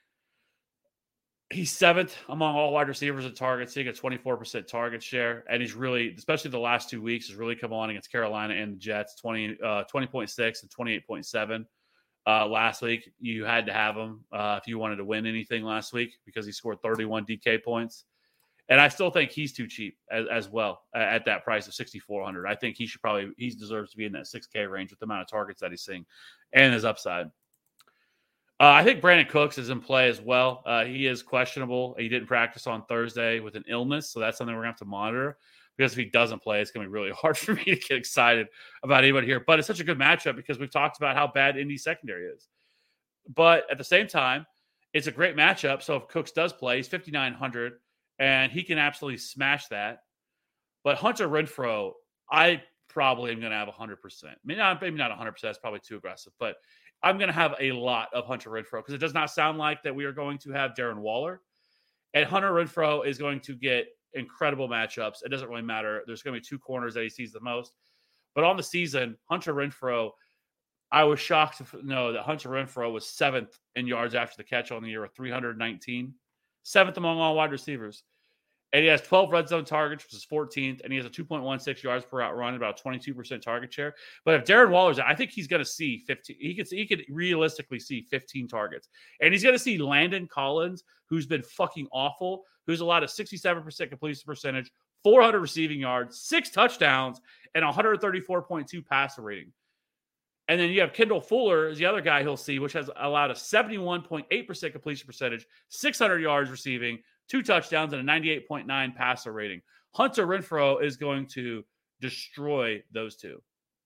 he's seventh among all wide receivers in targets, seeing a twenty-four percent target share. And he's really, especially the last two weeks, has really come on against Carolina and the Jets, twenty, uh, twenty point six and twenty-eight point seven. Uh, last week, you had to have him uh, if you wanted to win anything last week because he scored thirty-one D K points. And I still think he's too cheap as, as well uh, at that price of sixty-four hundred. I think he should probably, he deserves to be in that six K range with the amount of targets that he's seeing and his upside. Uh, I think Brandon Cooks is in play as well. Uh, he is questionable. He didn't practice on Thursday with an illness, so that's something we're going to have to monitor because if he doesn't play, it's going to be really hard for me to get excited about anybody here. But it's such a good matchup because we've talked about how bad Indy's secondary is. But at the same time, it's a great matchup. So if Cooks does play, he's fifty-nine hundred, and he can absolutely smash that. But Hunter Renfrow, I probably am going to have one hundred percent. Maybe not, maybe not one hundred percent. That's probably too aggressive. But I'm going to have a lot of Hunter Renfrow because it does not sound like that we are going to have Darren Waller. And Hunter Renfrow is going to get incredible matchups. It doesn't really matter. There's going to be two corners that he sees the most. But on the season, Hunter Renfrow, I was shocked to know that Hunter Renfrow was seventh in yards after the catch on the year with three hundred nineteen. Seventh among all wide receivers. And he has twelve red zone targets, which is fourteenth, and he has a two point one six yards per out run, about twenty-two percent target share. But if Darren Waller's, I think he's going to see fifteen. He could, he could realistically see fifteen targets. And he's going to see Landon Collins, who's been fucking awful, who's allowed a sixty-seven percent completion percentage, four hundred receiving yards, six touchdowns, and one thirty-four point two passer rating. And then you have Kendall Fuller is the other guy he'll see, which has allowed a seventy-one point eight percent completion percentage, six hundred yards receiving, two touchdowns, and a ninety-eight point nine passer rating. Hunter Renfrow is going to destroy those two.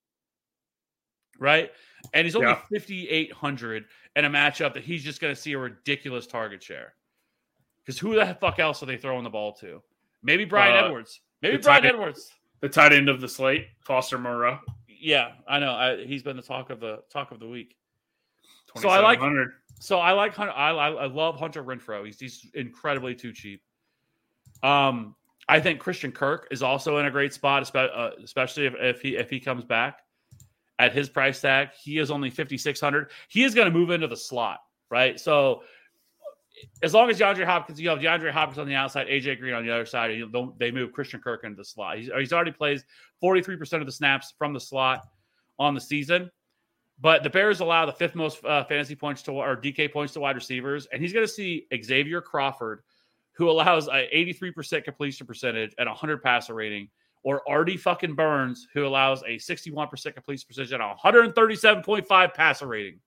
Right? And he's only yeah. fifty-eight hundred in a matchup that he's just going to see a ridiculous target share. Because who the fuck else are they throwing the ball to? Maybe Brian uh, Edwards. Maybe Brian
tight,
Edwards.
The tight end of the slate, Foster Moreau.
Yeah, I know. I, he's been the talk of the talk of the week. So I like So I like Hunter. I, I love Hunter Renfrow. He's he's incredibly too cheap. Um, I think Christian Kirk is also in a great spot, especially if, if he if he comes back. at his price tag. He is only fifty-six hundred. He is going to move into the slot, right? So as long as DeAndre Hopkins, you have DeAndre Hopkins on the outside, A J Green on the other side, you they move Christian Kirk into the slot. He's, he's already plays forty-three percent of the snaps from the slot on the season. But the Bears allow the fifth most uh, fantasy points to or D K points to wide receivers, and he's going to see Xavier Crawford, who allows an eighty-three percent completion percentage and a one hundred passer rating, or Artie fucking Burns, who allows a sixty-one percent completion percentage and a one thirty-seven point five passer rating.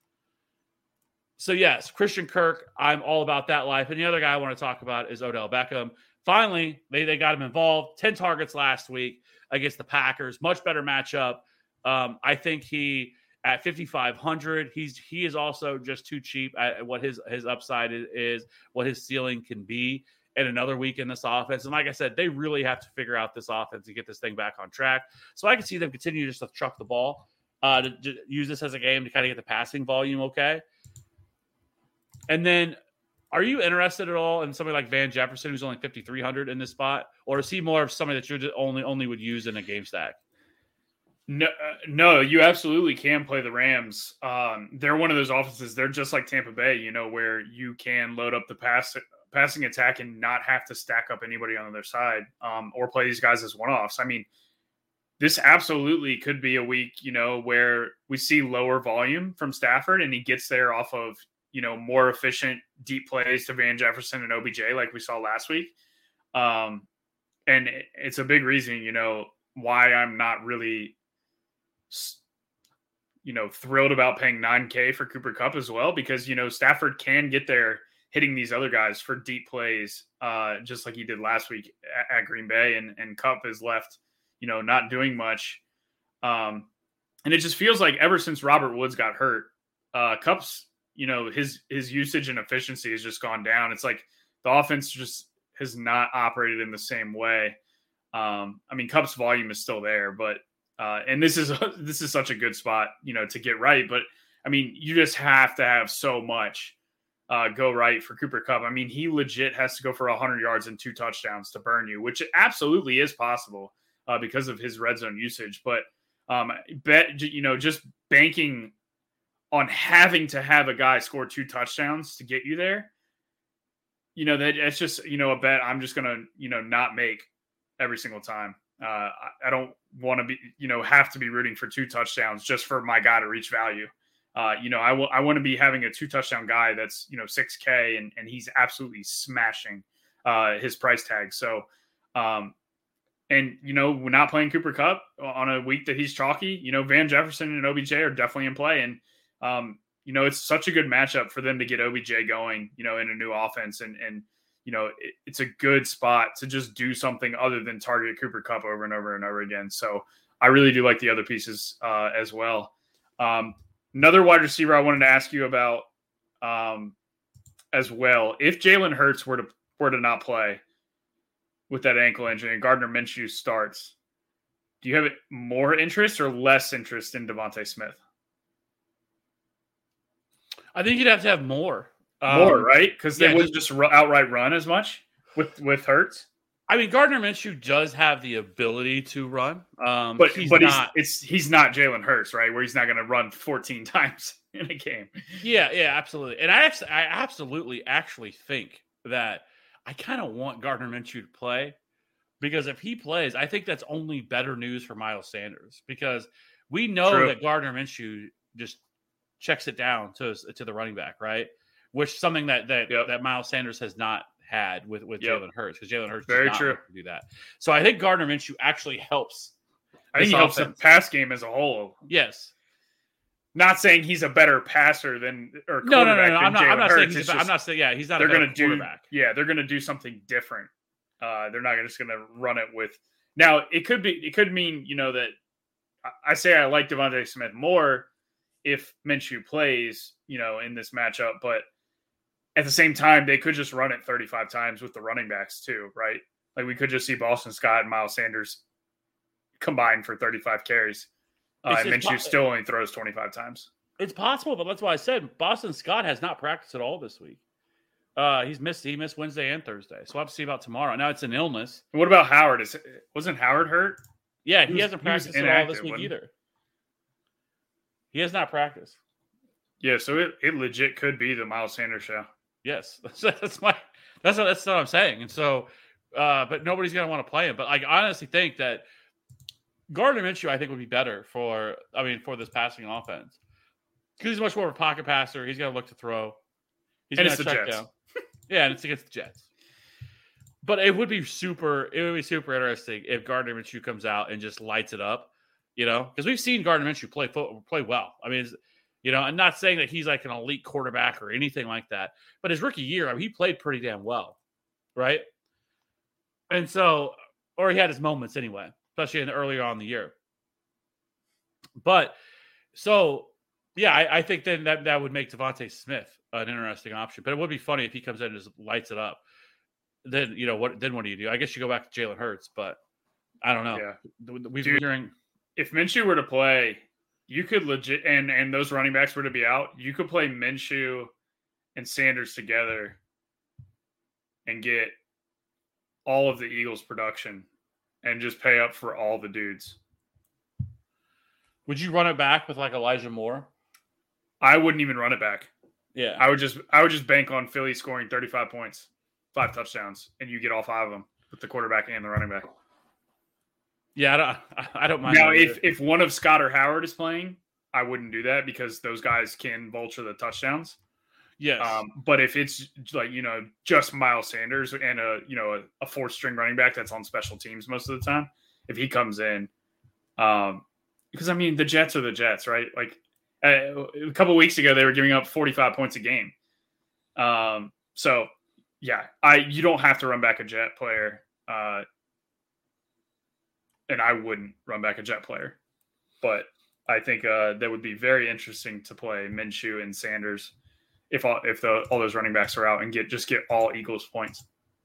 So yes, Christian Kirk, I'm all about that life. And the other guy I want to talk about is Odell Beckham. Finally, they, they got him involved. ten targets last week against the Packers. Much better matchup. Um, I think he... At fifty-five hundred, he's he is also just too cheap at what his his upside is, is, what his ceiling can be in another week in this offense. And like I said, they really have to figure out this offense to get this thing back on track. So I can see them continue just to truck the ball, uh, to, to use this as a game to kind of get the passing volume okay. And then, are you interested at all in somebody like Van Jefferson, who's only fifty-three hundred in this spot, or is he more of somebody that you just only only would use in a game stack?
No, uh, no, you absolutely can play the Rams. Um, they're one of those offenses. They're just like Tampa Bay, you know, where you can load up the pass passing attack and not have to stack up anybody on their side, um, or play these guys as one-offs. I mean, this absolutely could be a week, you know, where we see lower volume from Stafford and he gets there off of, you know, more efficient deep plays to Van Jefferson and O B J like we saw last week. Um, and it's a big reason, you know, why I'm not really – you know, thrilled about paying nine K for Cooper Kupp as well, because, you know, Stafford can get there hitting these other guys for deep plays, uh, just like he did last week at, at Green Bay, and, and Kupp is left, you know, not doing much. Um, and it just feels like ever since Robert Woods got hurt, uh, Kupp's, you know, his, his usage and efficiency has just gone down. It's like the offense just has not operated in the same way. Um, I mean, Kupp's volume is still there, but Uh, and this is this is such a good spot, you know, to get right. But I mean, you just have to have so much uh, go right for Cooper Kupp. I mean, he legit has to go for one hundred yards and two touchdowns to burn you, which absolutely is possible uh, because of his red zone usage. But um, bet you know, just banking on having to have a guy score two touchdowns to get you there, you know, that that's just, you know, a bet I'm just gonna, you know, not make every single time. Uh, I don't want to be, you know, have to be rooting for two touchdowns just for my guy to reach value. Uh, you know, I will, I want to be having a two touchdown guy that's, you know, six K and, and he's absolutely smashing uh, his price tag. So, um, and, you know, we're not playing Cooper Kupp on a week that he's chalky. You know, Van Jefferson and O B J are definitely in play. And, um, you know, it's such a good matchup for them to get O B J going, you know, in a new offense. And, and, you know, it, it's a good spot to just do something other than target Cooper Kupp over and over and over again. So I really do like the other pieces uh, as well. Um, another wide receiver I wanted to ask you about um, as well. If Jalen Hurts were to were to not play with that ankle injury and Gardner Minshew starts, do you have more interest or less interest in Devontae Smith?
I think you'd have to have more.
More,
um,
right? Because they
yeah,
wouldn't just, just outright run as much with, with Hurts.
I mean, Gardner Minshew does have the ability to run, um,
but
he's
but
not.
He's, it's he's not Jalen Hurts, right? Where he's not going to run fourteen times in a game.
Yeah, yeah, absolutely. And I actually, I absolutely actually think that I kind of want Gardner Minshew to play, because if he plays, I think that's only better news for Miles Sanders, because we know
True.
that Gardner Minshew just checks it down to to the running back, right? Which something that that,
yep.
that Miles Sanders has not had with, with
yep.
Jalen Hurts, because Jalen Hurts
Very
does not
true.
like to do that. So I think Gardner Minshew actually helps.
I think he helps the pass game as a whole.
Yes.
Not saying he's a better passer than or
no, no, no, no. I'm not.
Jalen
I'm not
Hurts.
saying. He's
It's
a,
just,
I'm not saying. Yeah, he's not.
They're
going to
do.
quarterback.
Yeah, they're going to do something different. Uh, they're not just going to run it with. Now it could be. It could mean, you know, that I say I like Devontae Smith more if Minshew plays, you know, in this matchup, but at the same time, they could just run it thirty-five times with the running backs too, right? Like we could just see Boston Scott and Miles Sanders combined for thirty-five carries. Uh, and Minshew po- still only throws twenty-five times.
It's possible, but that's why I said Boston Scott has not practiced at all this week. Uh, he's missed. He missed Wednesday and Thursday, so we'll have to see about tomorrow. Now it's an illness.
And what about Howard? Is wasn't Howard hurt?
Yeah, he,
he was,
hasn't practiced
he
at all this week
wasn't...
either. He has not practiced.
Yeah, so it, it legit could be the Miles Sanders show.
Yes, that's my that's what, that's what I'm saying. And so, uh, but nobody's going to want to play him. But I honestly think that Gardner Minshew, I think, would be better for, I mean, for this passing offense because he's much more of a pocket passer. He's going to look to throw. He's
and
going
it's
to
the
check
Jets.
down. Yeah, and it's against the Jets. But it would be super. It would be super interesting if Gardner Minshew comes out and just lights it up. You know, because we've seen Gardner Minshew play foot, play well. I mean, you know, I'm not saying that he's like an elite quarterback or anything like that. But his rookie year, I mean, he played pretty damn well, right? And so, or he had his moments anyway, especially in the earlier on in the year. But so, yeah, I, I think then that, that would make Devontae Smith an interesting option. But it would be funny if he comes in and just lights it up. Then, you know, what then what do you do? I guess you go back to Jalen Hurts, but I don't know.
Yeah.
We've
Dude,
been hearing.
If Minshew were to play, you could legit, and, and those running backs were to be out, you could play Minshew and Sanders together and get all of the Eagles' production and just pay up for all the dudes.
Would you run it back with like Elijah Moore?
I wouldn't even run it back.
Yeah.
I would just I would just bank on Philly scoring thirty-five points, five touchdowns, and you get all five of them with the quarterback and the running back.
Yeah, I don't, I don't mind.
Now, if, if one of Scott or Howard is playing, I wouldn't do that because those guys can vulture the touchdowns.
Yes.
Um, but if it's like, you know, just Miles Sanders and a, you know, a, a fourth string running back that's on special teams most of the time, if he comes in, um, because I mean, the Jets are the Jets, right? Like uh, a couple of weeks ago, they were giving up forty-five points a game. Um, so yeah, I, you don't have to run back a Jet player. Uh, and I wouldn't run back a Jet player, but I think uh, that would be very interesting to play Minshew and Sanders if all, if the, all those running backs are out and get just get all Eagles points.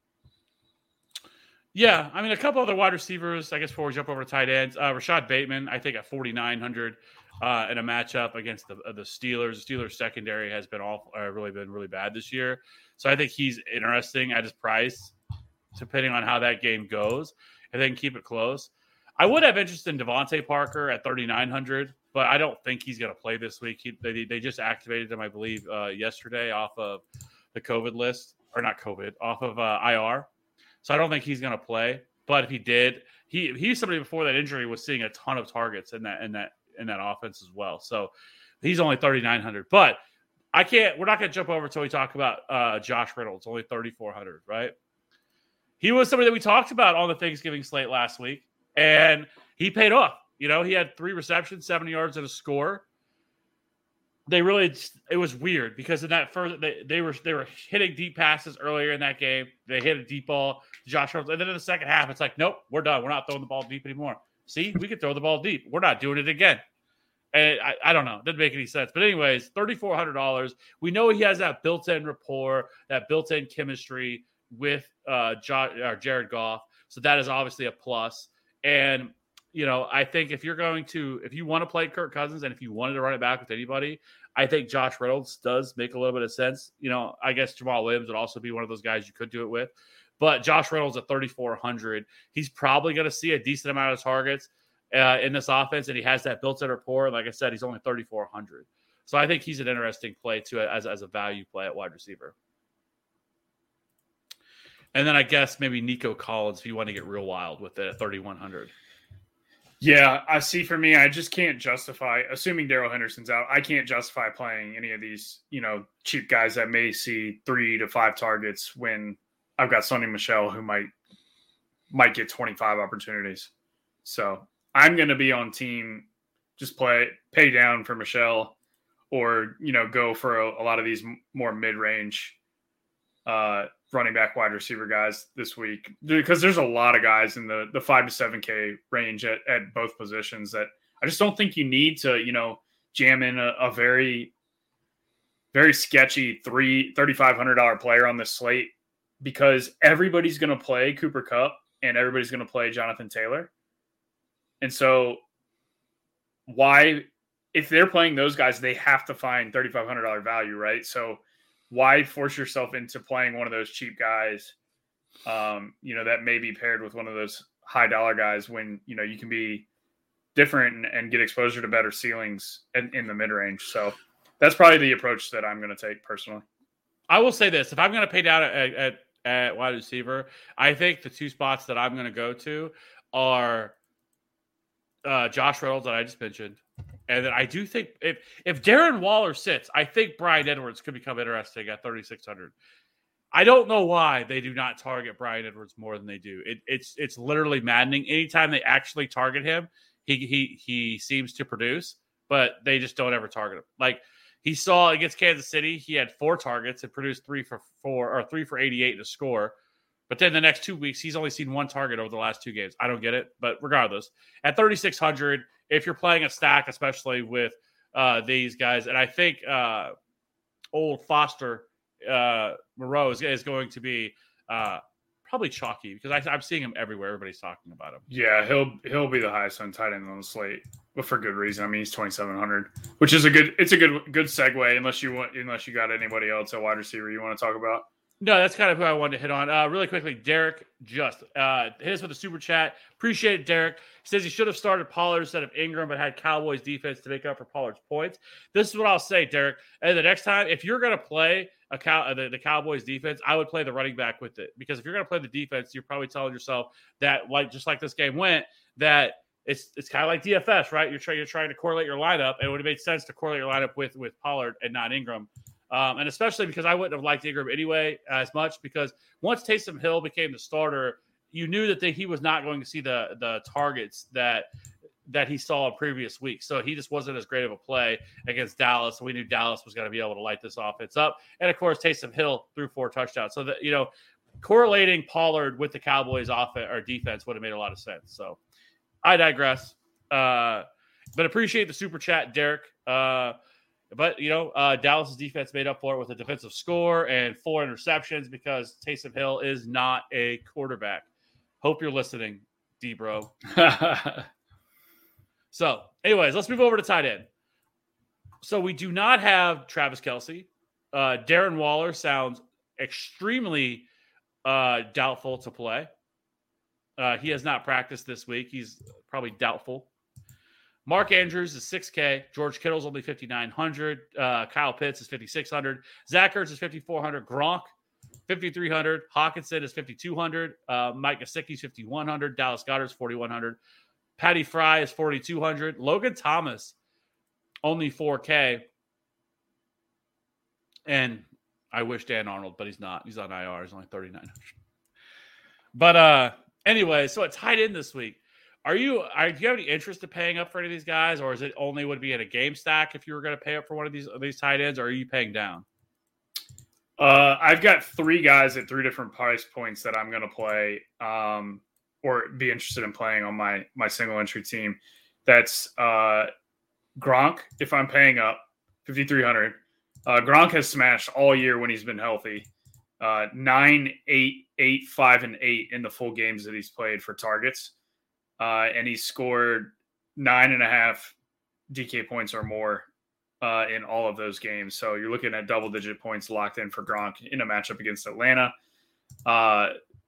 Yeah, I mean, a couple other wide receivers, I guess, before we jump over to tight ends. Uh, Rashad Bateman, I think, at forty-nine hundred uh, in a matchup against the uh, the Steelers. The Steelers secondary has been all uh, really been really bad this year, so I think he's interesting at his price, depending on how that game goes, and they can keep it close. I would have interest in Devontae Parker at thirty-nine hundred, but I don't think he's going to play this week. He, they they just activated him, I believe, uh, yesterday off of the COVID list, or not COVID, off of uh, I R. So I don't think he's going to play. But if he did, he he's somebody before that injury was seeing a ton of targets in that in that in that offense as well. So he's only thirty-nine hundred. But I can't. We're not going to jump over until we talk about uh, Josh Reynolds, only thirty-four hundred, right? He was somebody that we talked about on the Thanksgiving slate last week. And he paid off. You know, he had three receptions, seventy yards, and a score. They really, it was weird because in that first, they, they were they were hitting deep passes earlier in that game. They hit a deep ball to Josh Reynolds. And then in the second half, it's like, nope, we're done. We're not throwing the ball deep anymore. See, we can throw the ball deep. We're not doing it again. And I, I don't know. It didn't make any sense. But anyways, thirty-four hundred dollars. We know he has that built-in rapport, that built-in chemistry with uh, jo- uh, Jared Goff. So that is obviously a plus. And, you know, I think if you're going to, if you want to play Kirk Cousins and if you wanted to run it back with anybody, I think Josh Reynolds does make a little bit of sense. You know, I guess Jamal Williams would also be one of those guys you could do it with. But Josh Reynolds at thirty-four hundred, he's probably going to see a decent amount of targets uh, in this offense, and he has that built-in rapport. And like I said, he's only thirty-four hundred. So I think he's an interesting play, too, as, as a value play at wide receiver. And then I guess maybe Nico Collins if you want to get real wild with it at thirty-one hundred.
Yeah, I see. For me, I just can't justify, assuming Darrell Henderson's out, I can't justify playing any of these, you know, cheap guys that may see three to five targets when I've got Sonny Michel who might might get twenty-five opportunities. So I'm going to be on team, just play, pay down for Michel, or, you know, go for a, a lot of these more mid-range uh running back, wide receiver guys this week, because there's a lot of guys in the the five to seven K range at, at both positions that I just don't think you need to, you know, jam in a, a very, very sketchy three thirty-five hundred dollars player on this slate, because everybody's going to play Cooper Kupp and everybody's going to play Jonathan Taylor. And so why, if they're playing those guys, they have to find thirty-five hundred dollars value, right? So why force yourself into playing one of those cheap guys, um, you know, that may be paired with one of those high dollar guys when, you know, you can be different and, and get exposure to better ceilings in, in the mid range. So that's probably the approach that I'm going to take personally.
I will say this: if I'm going to pay down at, at at wide receiver, I think the two spots that I'm going to go to are uh, Josh Reynolds that I just mentioned, and then I do think if if Darren Waller sits, I think Bryan Edwards could become interesting at thirty-six hundred. I don't know why they do not target Bryan Edwards more than they do. It, it's it's literally maddening. Anytime they actually target him, he he he seems to produce, but they just don't ever target him. Like he saw against Kansas City, he had four targets and produced three for four or three for eighty-eight to score. But then the next two weeks, he's only seen one target over the last two games. I don't get it, but regardless, at thirty-six hundred, if you're playing a stack, especially with uh, these guys, and I think uh, old Foster uh, Moreau is, is going to be uh, probably chalky because I, I'm seeing him everywhere. Everybody's talking about him.
Yeah, he'll he'll be the highest on tight end on the slate, but for good reason. I mean, he's twenty-seven hundred, which is a good. It's a good good segue. Unless you want, unless you got anybody else at wide receiver you want to talk about.
No, that's kind of who I wanted to hit on. Uh, really quickly, Derek just uh, hit us with a super chat. Appreciate it, Derek. He says he should have started Pollard instead of Ingram, but had Cowboys defense to make up for Pollard's points. This is what I'll say, Derek. And the next time, if you're going to play a cow, uh, the, the Cowboys defense, I would play the running back with it. Because if you're going to play the defense, you're probably telling yourself that, like just like this game went, that it's it's kind of like D F S, right? You're, try, you're trying to correlate your lineup, and it would have made sense to correlate your lineup with, with Pollard and not Ingram. Um, and especially because I wouldn't have liked Ingram anyway as much because once Taysom Hill became the starter, you knew that the, he was not going to see the the targets that that he saw in previous weeks. So he just wasn't as great of a play against Dallas. We knew Dallas was going to be able to light this offense up. And, of course, Taysom Hill threw four touchdowns. So, that you know, correlating Pollard with the Cowboys' offense or defense would have made a lot of sense. So I digress. Uh, but appreciate the super chat, Derek. Uh But, you know, uh, Dallas' defense made up for it with a defensive score and four interceptions because Taysom Hill is not a quarterback. Hope you're listening, D-Bro. So, anyways, let's move over to tight end. So, we do not have Travis Kelce. Uh, Darren Waller sounds extremely uh, doubtful to play. Uh, he has not practiced this week. He's probably doubtful. Mark Andrews is six K. George Kittle's only fifty-nine hundred. Uh, Kyle Pitts is fifty-six hundred. Zach Ertz is fifty-four hundred. Gronk, fifty-three hundred. Hawkinson is fifty-two hundred. Uh, Mike Gesicki is fifty-one hundred. Dallas Goedert is forty-one hundred. Patty Fry is forty-two hundred. Logan Thomas, only four K. And I wish Dan Arnold, but he's not. He's on I R. He's only thirty-nine hundred. But uh, anyway, so it's tight end this week. Are you, are, do you have any interest in paying up for any of these guys, or is it only would be in a game stack if you were going to pay up for one of these these tight ends, or are you paying down?
Uh, I've got three guys at three different price points that I'm going to play um, or be interested in playing on my my single entry team. That's uh, Gronk, if I'm paying up, fifty-three hundred. Uh, Gronk has smashed all year when he's been healthy. Uh, nine, eight, eight, five, and eight in the full games that he's played for targets. Uh, and he scored nine and a half D K points or more uh, in all of those games. So you're looking at double-digit points locked in for Gronk in a matchup against Atlanta. Uh,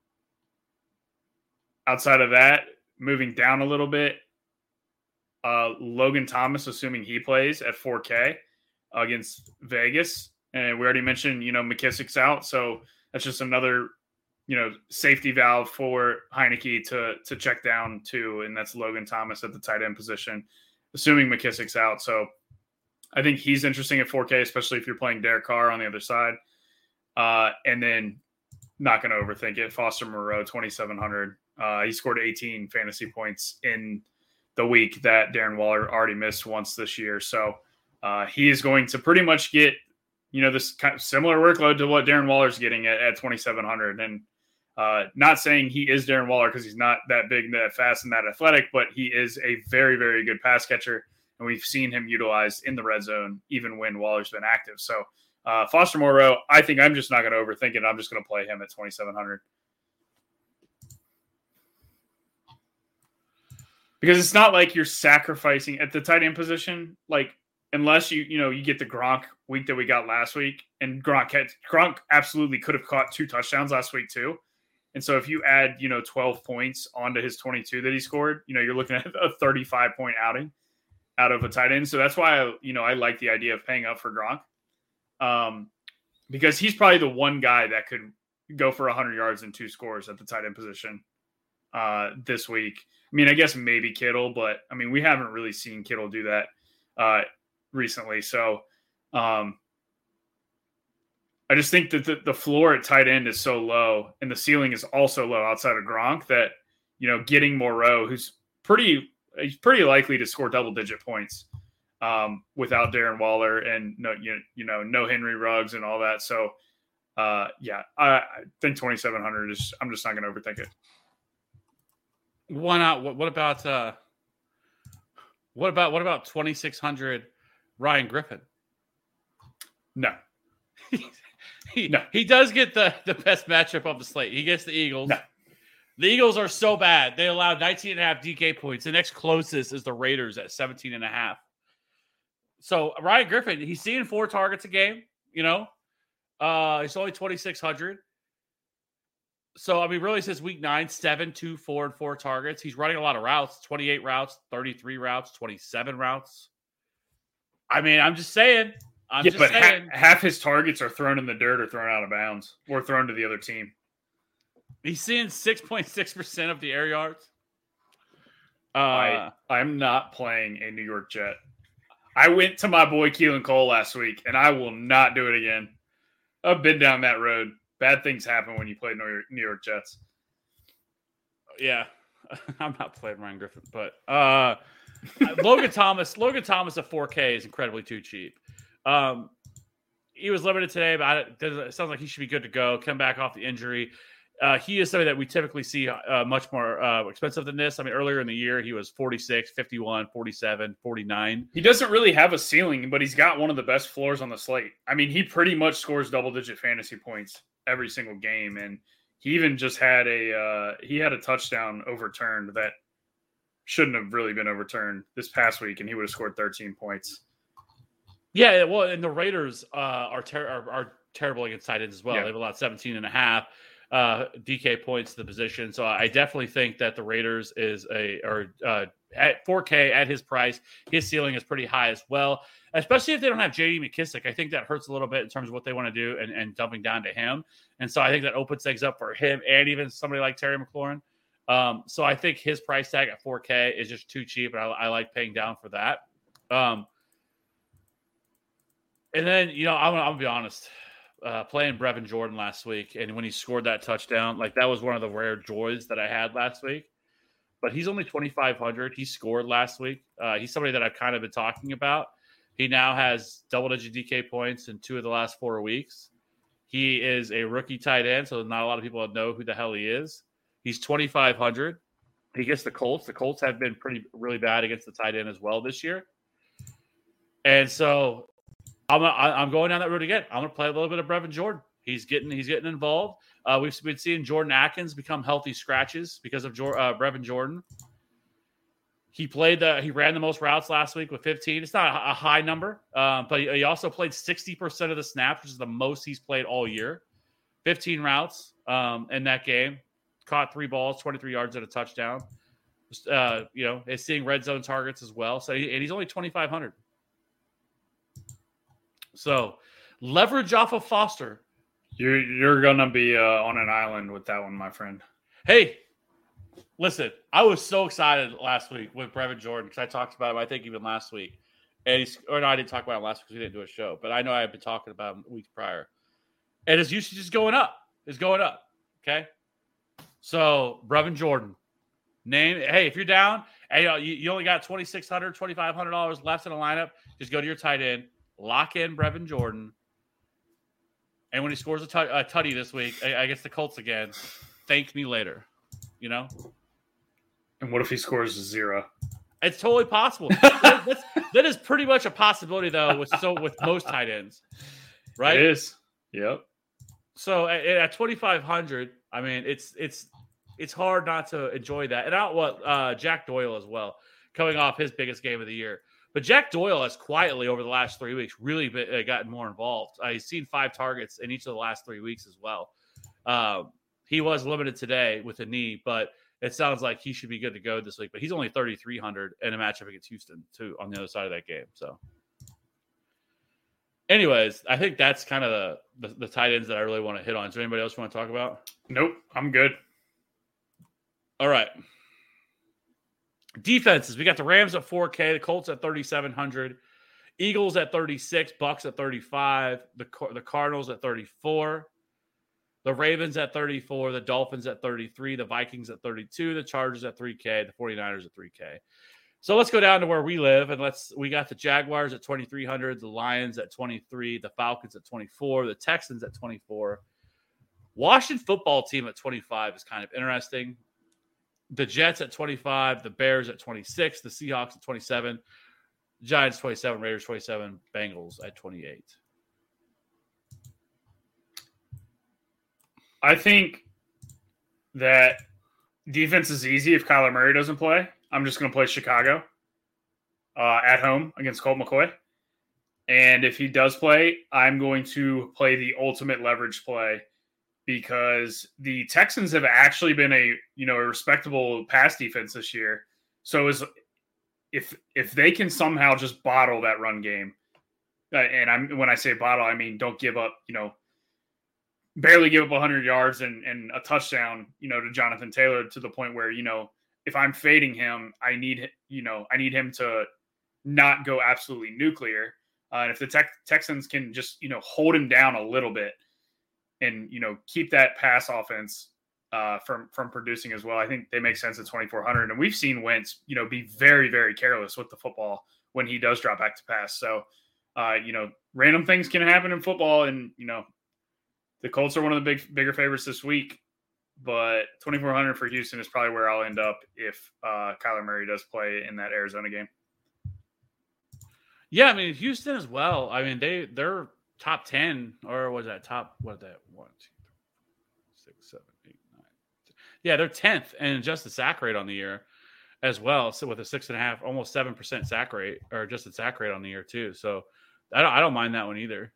outside of that, moving down a little bit, uh, Logan Thomas, assuming he plays at four K against Vegas. And we already mentioned, you know, McKissick's out. So that's just another you know, safety valve for Heineke to to check down to, and that's Logan Thomas at the tight end position, assuming McKissick's out. So I think he's interesting at four K, especially if you're playing Derek Carr on the other side. Uh, and then not going to overthink it. Foster Moreau, twenty-seven hundred. Uh, he scored eighteen fantasy points in the week that Darren Waller already missed once this year. So uh, he is going to pretty much get, you know, this kind of similar workload to what Darren Waller's getting at, at twenty-seven hundred. And Uh, not saying he is Darren Waller because he's not that big, that fast, and that athletic, but he is a very, very good pass catcher, and we've seen him utilized in the red zone even when Waller's been active. So uh, Foster Moreau, I think I'm just not going to overthink it. I'm just going to play him at twenty-seven hundred. Because it's not like you're sacrificing at the tight end position, like unless you, you know, you get the Gronk week that we got last week, and Gronk had, Gronk absolutely could have caught two touchdowns last week too. And so if you add, you know, twelve points onto his twenty-two that he scored, you know, you're looking at a thirty-five point outing out of a tight end. So that's why, I, you know, I like the idea of paying up for Gronk, um, because he's probably the one guy that could go for one hundred yards and two scores at the tight end position uh, this week. I mean, I guess maybe Kittle, but I mean, we haven't really seen Kittle do that uh, recently. So um, I just think that the, the floor at tight end is so low and the ceiling is also low outside of Gronk that, you know, getting Moreau, who's pretty, he's pretty likely to score double digit points um, without Darren Waller and no, you, you know, no Henry Ruggs and all that. So uh, yeah, I, I think twenty-seven hundred is, I'm just not going to overthink it.
Why not? What, what about uh, what about what about twenty-six hundred Ryan Griffin?
No,
he
no.
he does get the, the best matchup of the slate. He gets the Eagles.
No.
The Eagles are so bad. They allowed nineteen and a half D K points. The next closest is the Raiders at seventeen and a half. So Ryan Griffin, he's seeing four targets a game. You know, uh, he's only twenty-six hundred. So, I mean, really since week nine, seven, two, four, and four targets. He's running a lot of routes, twenty-eight routes, thirty-three routes, twenty-seven routes. I mean, I'm just saying. I'm
yeah,
just
but
saying.
Ha- half his targets are thrown in the dirt or thrown out of bounds or thrown to the other team.
He's seeing six point six percent of the air yards. Uh,
I, I'm not playing a New York Jet. I went to my boy Keelan Cole last week, and I will not do it again. I've been down that road. Bad things happen when you play New York, New York Jets.
Yeah, I'm not playing Ryan Griffin, but uh, Logan Thomas. Logan Thomas at four K is incredibly too cheap. Um, he was limited today, but it sounds like he should be good to go. Come back off the injury. Uh, he is somebody that we typically see uh, much more uh, expensive than this. I mean, earlier in the year, he was forty-six, fifty-one, forty-seven, forty-nine.
He doesn't really have a ceiling, but he's got one of the best floors on the slate. I mean, he pretty much scores double-digit fantasy points every single game, and he even just had a uh, he had a touchdown overturned that shouldn't have really been overturned this past week, and he would have scored thirteen points.
Yeah, well, and the Raiders uh, are, ter- are are terrible against tight ends as well.
Yeah.
They've allowed seventeen and a half uh, D K points to the position. So I definitely think that the Raiders is a or uh, at four K at his price, his ceiling is pretty high as well. Especially if they don't have J D McKissick, I think that hurts a little bit in terms of what they want to do and, and dumping down to him. And so I think that opens things up for him and even somebody like Terry McLaurin. Um, so I think his price tag at four K is just too cheap, and I, I like paying down for that. Um, and then, you know, I'm, I'm going to be honest. Uh, playing Brevin Jordan last week, and when he scored that touchdown, like that was one of the rare joys that I had last week. But he's only twenty-five hundred. He scored last week. Uh, he's somebody that I've kind of been talking about. He now has double-digit D K points in two of the last four weeks. He is a rookie tight end, so not a lot of people know who the hell he is. He's twenty-five hundred. He gets the Colts. The Colts have been pretty really bad against the tight end as well this year. And so I'm I'm going down that road again. I'm going to play a little bit of Brevin Jordan. He's getting he's getting involved. Uh, we've been seeing Jordan Atkins become healthy scratches because of Jor- uh, Brevin Jordan. He played the he ran the most routes last week with fifteen. It's not a, a high number, um, but he, he also played sixty percent of the snaps, which is the most he's played all year. fifteen routes um, in that game. Caught three balls, twenty-three yards and a touchdown. Uh, you know, is seeing red zone targets as well. So he, and he's only twenty-five hundred. So leverage off of Foster.
You're you're gonna be uh, on an island with that one, my friend.
Hey, listen, I was so excited last week with Brevin Jordan because I talked about him, I think, even last week. And he's, or no, I didn't talk about him last week because we didn't do a show, but I know I had been talking about him weeks prior. And his usage is going up. It's going up. Okay. So Brevin Jordan, name. Hey, if you're down, hey, you, you only got twenty-six hundred dollars, twenty-five hundred dollars left in the lineup, just go to your tight end, lock in Brevin Jordan. And when he scores a, t- a tutty this week against the Colts again, thank me later. You know?
And what if he scores a zero?
It's totally possible. that, that's, that is pretty much a possibility, though, with so with most tight ends. Right?
It is. Yep.
So at, at twenty-five hundred, I mean, it's it's it's hard not to enjoy that. And out what uh, Jack Doyle as well, coming off his biggest game of the year. But Jack Doyle has quietly over the last three weeks really been, uh, gotten more involved. Uh, he's seen five targets in each of the last three weeks as well. Um, he was limited today with a knee, but it sounds like he should be good to go this week. But he's only thirty-three hundred in a matchup against Houston, too, on the other side of that game. So, anyways, I think that's kind of the, the, the tight ends that I really want to hit on. Is there anybody else you want to talk about?
Nope, I'm good.
All right. Defenses. We got the Rams at four K, the Colts at thirty-seven hundred, Eagles at thirty-six, Bucks at thirty-five, the the Cardinals at thirty-four, the Ravens at thirty-four, the Dolphins at thirty-three, the Vikings at thirty-two, the Chargers at three K, the 49ers at three K. So let's go down to where we live, and let's we got the Jaguars at twenty-three hundred, the Lions at twenty-three, the Falcons at twenty-four, the Texans at twenty-four. Washington football team at twenty-five is kind of interesting. The Jets at twenty-five, the Bears at twenty-six, the Seahawks at twenty-seven, Giants twenty-seven, Raiders twenty-seven, Bengals at twenty-eight.
I think that defense is easy if Kyler Murray doesn't play. I'm just going to play Chicago uh, at home against Colt McCoy. And if he does play, I'm going to play the ultimate leverage play, because the Texans have actually been a, you know, a respectable pass defense this year. So is if if they can somehow just bottle that run game, uh, and I'm when I say bottle, I mean don't give up, you know, barely give up one hundred yards and, and a touchdown, you know, to Jonathan Taylor, to the point where, you know, if I'm fading him, I need, you know, I need him to not go absolutely nuclear. Uh, and if the Tex- Texans can just, you know, hold him down a little bit, and, you know, keep that pass offense uh, from from producing as well, I think they make sense at twenty-four hundred. And we've seen Wentz, you know, be very, very careless with the football when he does drop back to pass. So, uh, you know, random things can happen in football. And, you know, the Colts are one of the big bigger favorites this week. But twenty-four hundred for Houston is probably where I'll end up if uh, Kyler Murray does play in that Arizona game.
Yeah, I mean, Houston as well. I mean, they, they're – top ten, or was that top, what is that? One, two, three, six, seven, eight, nine. ten. Yeah, they're tenth and adjusted sack rate on the year as well. So with a six and a half, almost seven percent sack rate, or adjusted sack rate on the year too. So I don't, I don't mind that one either.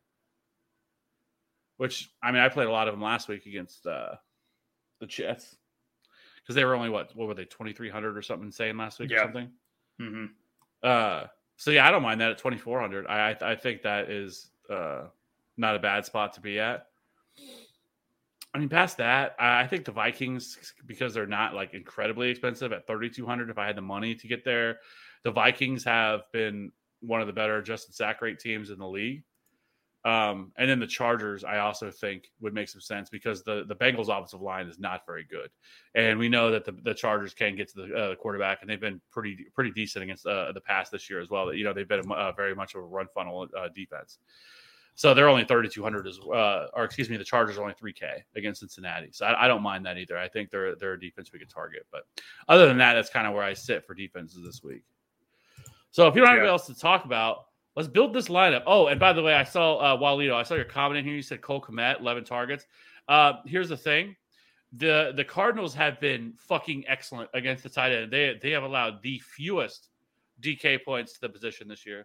Which, I mean, I played a lot of them last week against uh, the Jets, because they were only what, what were they, twenty-three hundred or something insane last week, yeah, or something.
Mm-hmm.
Uh, so yeah, I don't mind that at twenty-four hundred. I, I I think that is. Uh, not a bad spot to be at. I mean, past that, I think the Vikings, because they're not like incredibly expensive at thirty-two hundred, if I had the money to get there, the Vikings have been one of the better adjusted sack rate teams in the league. Um, and then the Chargers, I also think would make some sense, because the, the Bengals offensive line is not very good. And we know that the, the Chargers can get to the uh, quarterback, and they've been pretty, pretty decent against uh, the pass this year as well. That, you know, they've been uh, very much of a run funnel uh, defense. So they're only thirty-two hundred as uh, or excuse me, the Chargers are only three K against Cincinnati. So I, I don't mind that either. I think they're they're a defense we could target. But other than that, that's kind of where I sit for defenses this week. So if you don't have
yeah.
anything else to talk about, let's build this lineup. Oh, and by the way, I saw uh, Walito. I saw your comment in here. You said Cole Kmet, eleven targets. Uh, here's the thing: the the Cardinals have been fucking excellent against the tight end. They they have allowed the fewest D K points to the position this year.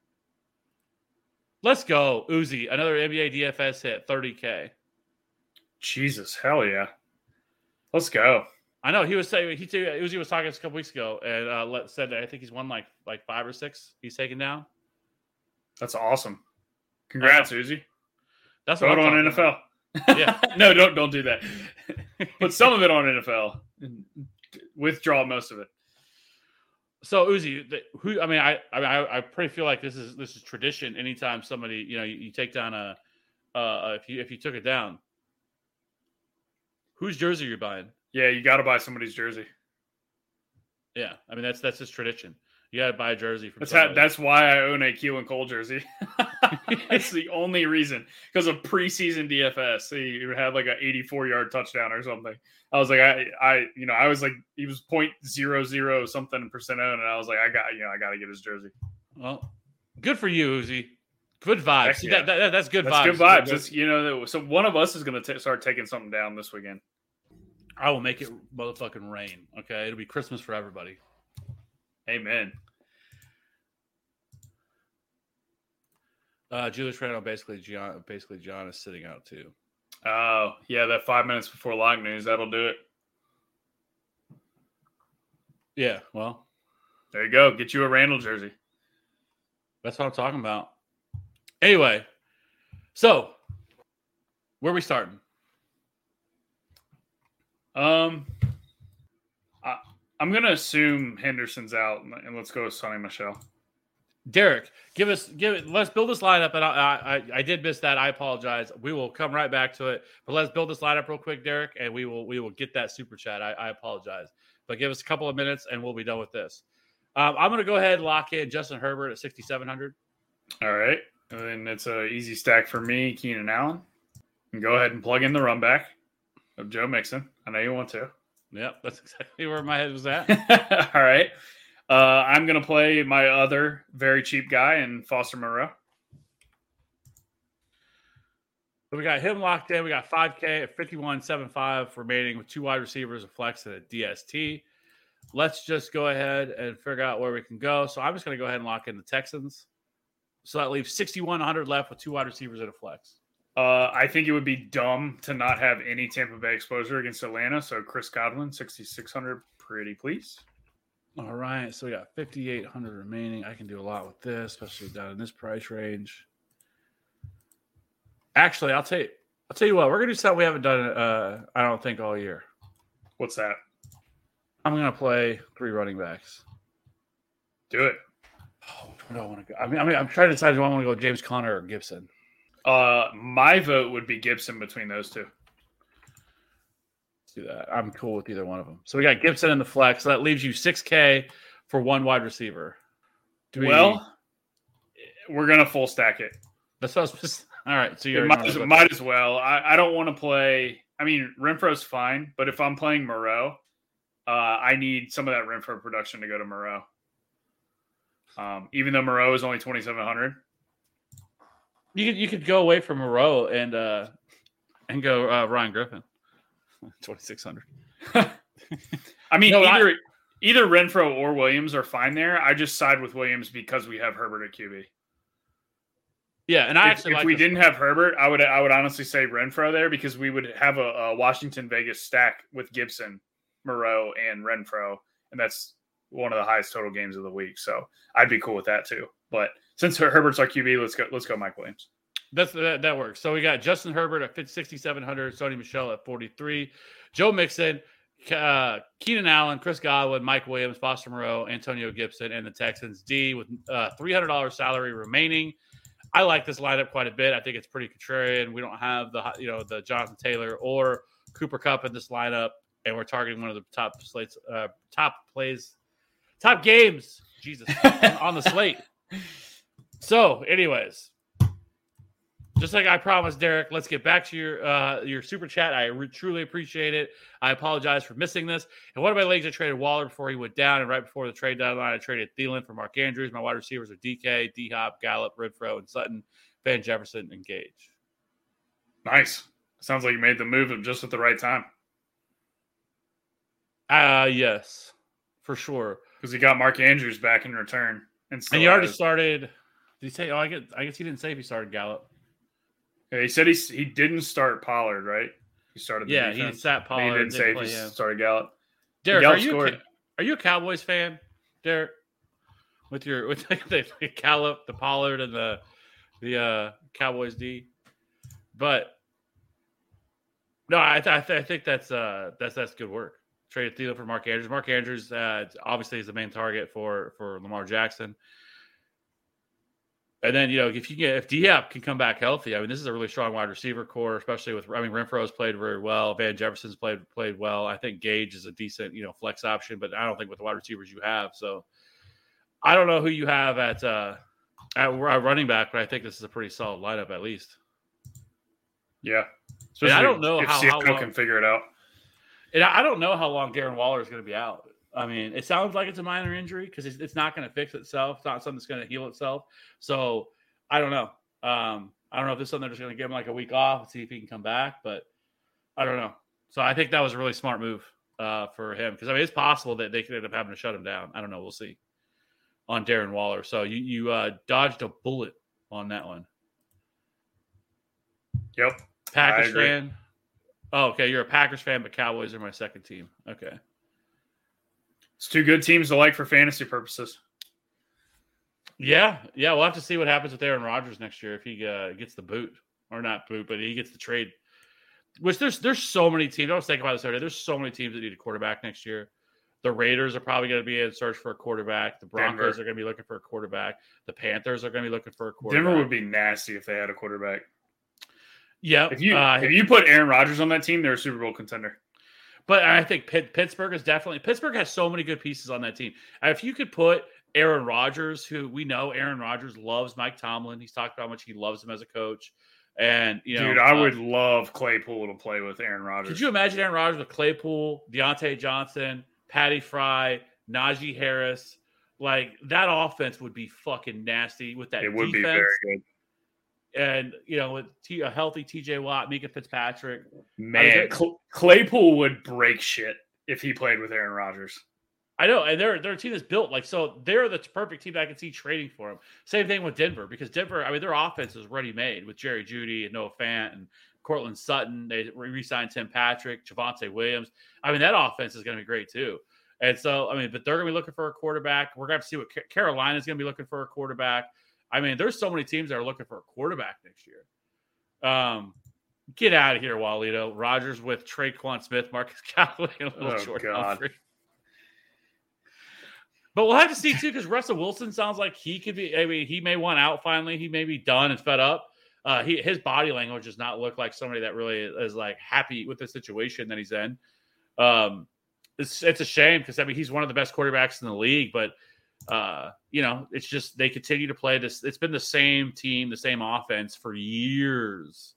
Let's go, Uzi. Another N B A D F S hit, thirty K.
Jesus, hell yeah. Let's go.
I know he was saying he Uzi was talking a couple weeks ago, and uh, let, said that I think he's won like like five or six. He's taken down.
That's awesome. Congrats, Uzi.
That's
Throw
what
it
I'm
on N F L.
Yeah.
no, don't don't do that. Put some of it on N F L. Withdraw most of it.
So Uzi, the, who I mean, I I mean, I, I pretty feel like this is this is tradition. Anytime somebody, you know, you, you take down a, uh, if you if you took it down, whose jersey you're buying?
Yeah, you got to buy somebody's jersey.
Yeah, I mean that's that's just tradition. You got to buy a jersey from.
That's how, that's why I own a Keelan Cole jersey. That's the only reason, because of preseason D F S. He had like an eighty-four yard touchdown or something. I was like, I, I, you know, I was like, he was point zero zero something percent owned, and I was like, I got, you know, I got to get his jersey.
Well, good for you, Uzi. Good vibes. See,
yeah.
that, that, that's good
that's
vibes.
Good vibes. That's, you know, so one of us is going to start taking something down this weekend.
I will make it motherfucking rain. Okay, it'll be Christmas for everybody.
Amen.
Uh, Julius Randle, basically John, basically John is sitting out too.
Oh, yeah, that five minutes before lock news, that'll do it.
Yeah, well,
there you go. Get you a Randall jersey.
That's what I'm talking about. Anyway, so where are we starting?
Um, I, I'm gonna assume Henderson's out, and let's go with Sonny Michel.
Derek, give us give it. Let's build this lineup, and I, I I did miss that. I apologize. We will come right back to it, but let's build this lineup real quick, Derek, and we will we will get that super chat. I, I apologize, but give us a couple of minutes, and we'll be done with this. Um, I'm going to go ahead and lock in Justin Herbert at sixty-seven hundred.
All right, and then it's an easy stack for me, Keenan Allen. And go ahead and plug in the run back of Joe Mixon. I know you want to.
Yep, that's exactly where my head was at.
All right. Uh, I'm going to play my other very cheap guy in Foster Moreau.
So we got him locked in. We got five K at fifty-one seventy-five remaining with two wide receivers, a flex, and a D S T. Let's just go ahead and figure out where we can go. So I'm just going to go ahead and lock in the Texans. So that leaves sixty-one hundred left with two wide receivers and a flex.
Uh, I think it would be dumb to not have any Tampa Bay exposure against Atlanta. So Chris Godwin, sixty-six hundred, pretty please.
All right, so we got fifty-eight hundred remaining. I can do a lot with this, especially down in this price range. Actually, I'll tell you, I'll tell you what, we're gonna do something we haven't done. Uh, I don't think all year.
What's that?
I'm gonna play three running backs.
Do it.
Oh, where do I want to go? I mean, I mean, I'm trying to decide do I want to go James Conner or Gibson.
Uh, my vote would be Gibson between those two.
Do that. I'm cool with either one of them. So we got Gibson in the flex. So that leaves you six K for one wide receiver.
Do we, well, we're gonna full stack it.
That's what I was, all right. So you
might, as, might as well. I, I don't want to play. I mean, Renfro's fine, but if I'm playing Moreau, uh, I need some of that Renfro production to go to Moreau. Um, even though Moreau is only twenty-seven hundred,
you could you could go away from Moreau and uh, and go uh, Ryan Griffin. twenty-six hundred.
I mean,
no,
either
I,
either Renfro or Williams are fine there. I just side with Williams because we have Herbert at Q B.
Yeah, and I
if,
actually
if
like
we
this.
didn't have Herbert, I would I would honestly say Renfro there because we would have a, a Washington Vegas stack with Gibson, Moreau, and Renfro, and that's one of the highest total games of the week. So I'd be cool with that too. But since Herbert's our Q B, let's go let's go Mike Williams.
That's that, that works. So we got Justin Herbert at sixty-seven hundred, Sonny Michel at forty-three, Joe Mixon, uh, Keenan Allen, Chris Godwin, Mike Williams, Foster Moreau, Antonio Gibson, and the Texans D with uh, three hundred dollars salary remaining. I like this lineup quite a bit. I think it's pretty contrarian. We don't have the you know the Jonathan Taylor or Cooper Kupp in this lineup, and we're targeting one of the top slates, uh, top plays, top games. Jesus on, on the slate. So, anyways. Just like I promised, Derek, let's get back to your uh, your super chat. I re- truly appreciate it. I apologize for missing this. In one of my leagues, I traded Waller before he went down, and right before the trade deadline, I traded Thielen for Mark Andrews. My wide receivers are D K, D-Hop, Gallup, Renfro, and Sutton, Van Jefferson, and Gage.
Nice. Sounds like you made the move just at the right time.
Uh, yes, for sure.
Because he got Mark Andrews back in return. And,
and you already has... started. Did he say, oh, I guess, I guess he didn't say if he started Gallup.
Yeah, he said he he didn't start Pollard, right? He started. The
yeah,
defense.
he sat Pollard.
He didn't, didn't say if he him. started Gallup.
Derek, Gallup are you a, are you a Cowboys fan, Derek? With your with the, the Gallup, the Pollard, and the the uh, Cowboys D, but no, I th- I, th- I think that's uh that's that's good work. Traded Thielen for Mark Andrews. Mark Andrews uh, obviously is the main target for for Lamar Jackson. And then, you know, if you get if D-Hop can come back healthy, I mean, this is a really strong wide receiver core, especially with, I mean, Renfro's played very well. Van Jefferson's played played well. I think Gage is a decent, you know, flex option, but I don't think with the wide receivers you have. So I don't know who you have at uh, at running back, but I think this is a pretty solid lineup at least.
Yeah.
And I don't know
if
how,
Seattle
how long,
can figure it out.
And I don't know how long Darren Waller is going to be out. I mean, it sounds like it's a minor injury because it's, it's not going to fix itself. It's not something that's going to heal itself. So I don't know. Um, I don't know if this is something they're just going to give him like a week off and see if he can come back, but I don't know. So I think that was a really smart move uh, for him because, I mean, it's possible that they could end up having to shut him down. I don't know. We'll see on Darren Waller. So you, you uh, dodged a bullet on that one.
Yep.
Packers fan. Oh, okay. You're a Packers fan, but Cowboys are my second team. Okay.
It's two good teams to like for fantasy purposes.
Yeah, yeah. We'll have to see what happens with Aaron Rodgers next year if he uh, gets the boot or not boot, but he gets the trade. Which there's there's so many teams. I was thinking about this earlier. There's so many teams that need a quarterback next year. The Raiders are probably going to be in search for a quarterback. The Broncos Denver. are going to be looking for a quarterback. The Panthers are going to be looking for a quarterback.
Denver would be nasty if they had a quarterback.
Yeah.
If you
uh,
if you put Aaron Rodgers on that team, they're a Super Bowl contender.
But I think Pitt, Pittsburgh is definitely – Pittsburgh has so many good pieces on that team. If you could put Aaron Rodgers, who we know Aaron Rodgers loves Mike Tomlin. He's talked about how much he loves him as a coach. And, you know,
Dude, I
uh,
would love Claypool to play with Aaron Rodgers.
Could you imagine Aaron Rodgers with Claypool, Deontay Johnson, Patty Fry, Najee Harris? Like, that offense would be fucking nasty with that
It would
defense.
be very good.
And, you know, with T, a healthy T J Watt, Mika Fitzpatrick.
Man,
I mean,
Cl- Claypool would break shit if he played with Aaron Rodgers.
I know, and they're they're a team that's built like so. They're the perfect team that I can see trading for him. Same thing with Denver because Denver, I mean, their offense is ready made with Jerry Jeudy and Noah Fant and Cortland Sutton. They re-signed Tim Patrick, Javonte Williams. I mean, that offense is going to be great too. And so, I mean, but they're going to be looking for a quarterback. We're going to have to see what Carolina is going to be looking for a quarterback. I mean, there's so many teams that are looking for a quarterback next year. Um, get out of here, Walito. Rodgers with Traquan Smith, Marcus Callaway, and a little
Oh,
Jordan
God.
Humphrey. But we'll have to see, too, because Russell Wilson sounds like he could be – I mean, he may want out finally. He may be done and fed up. Uh, he His body language does not look like somebody that really is, like, happy with the situation that he's in. Um, it's, it's a shame because, I mean, he's one of the best quarterbacks in the league. But, uh, you know, it's just they continue to play this – it's been the same team, the same offense for years.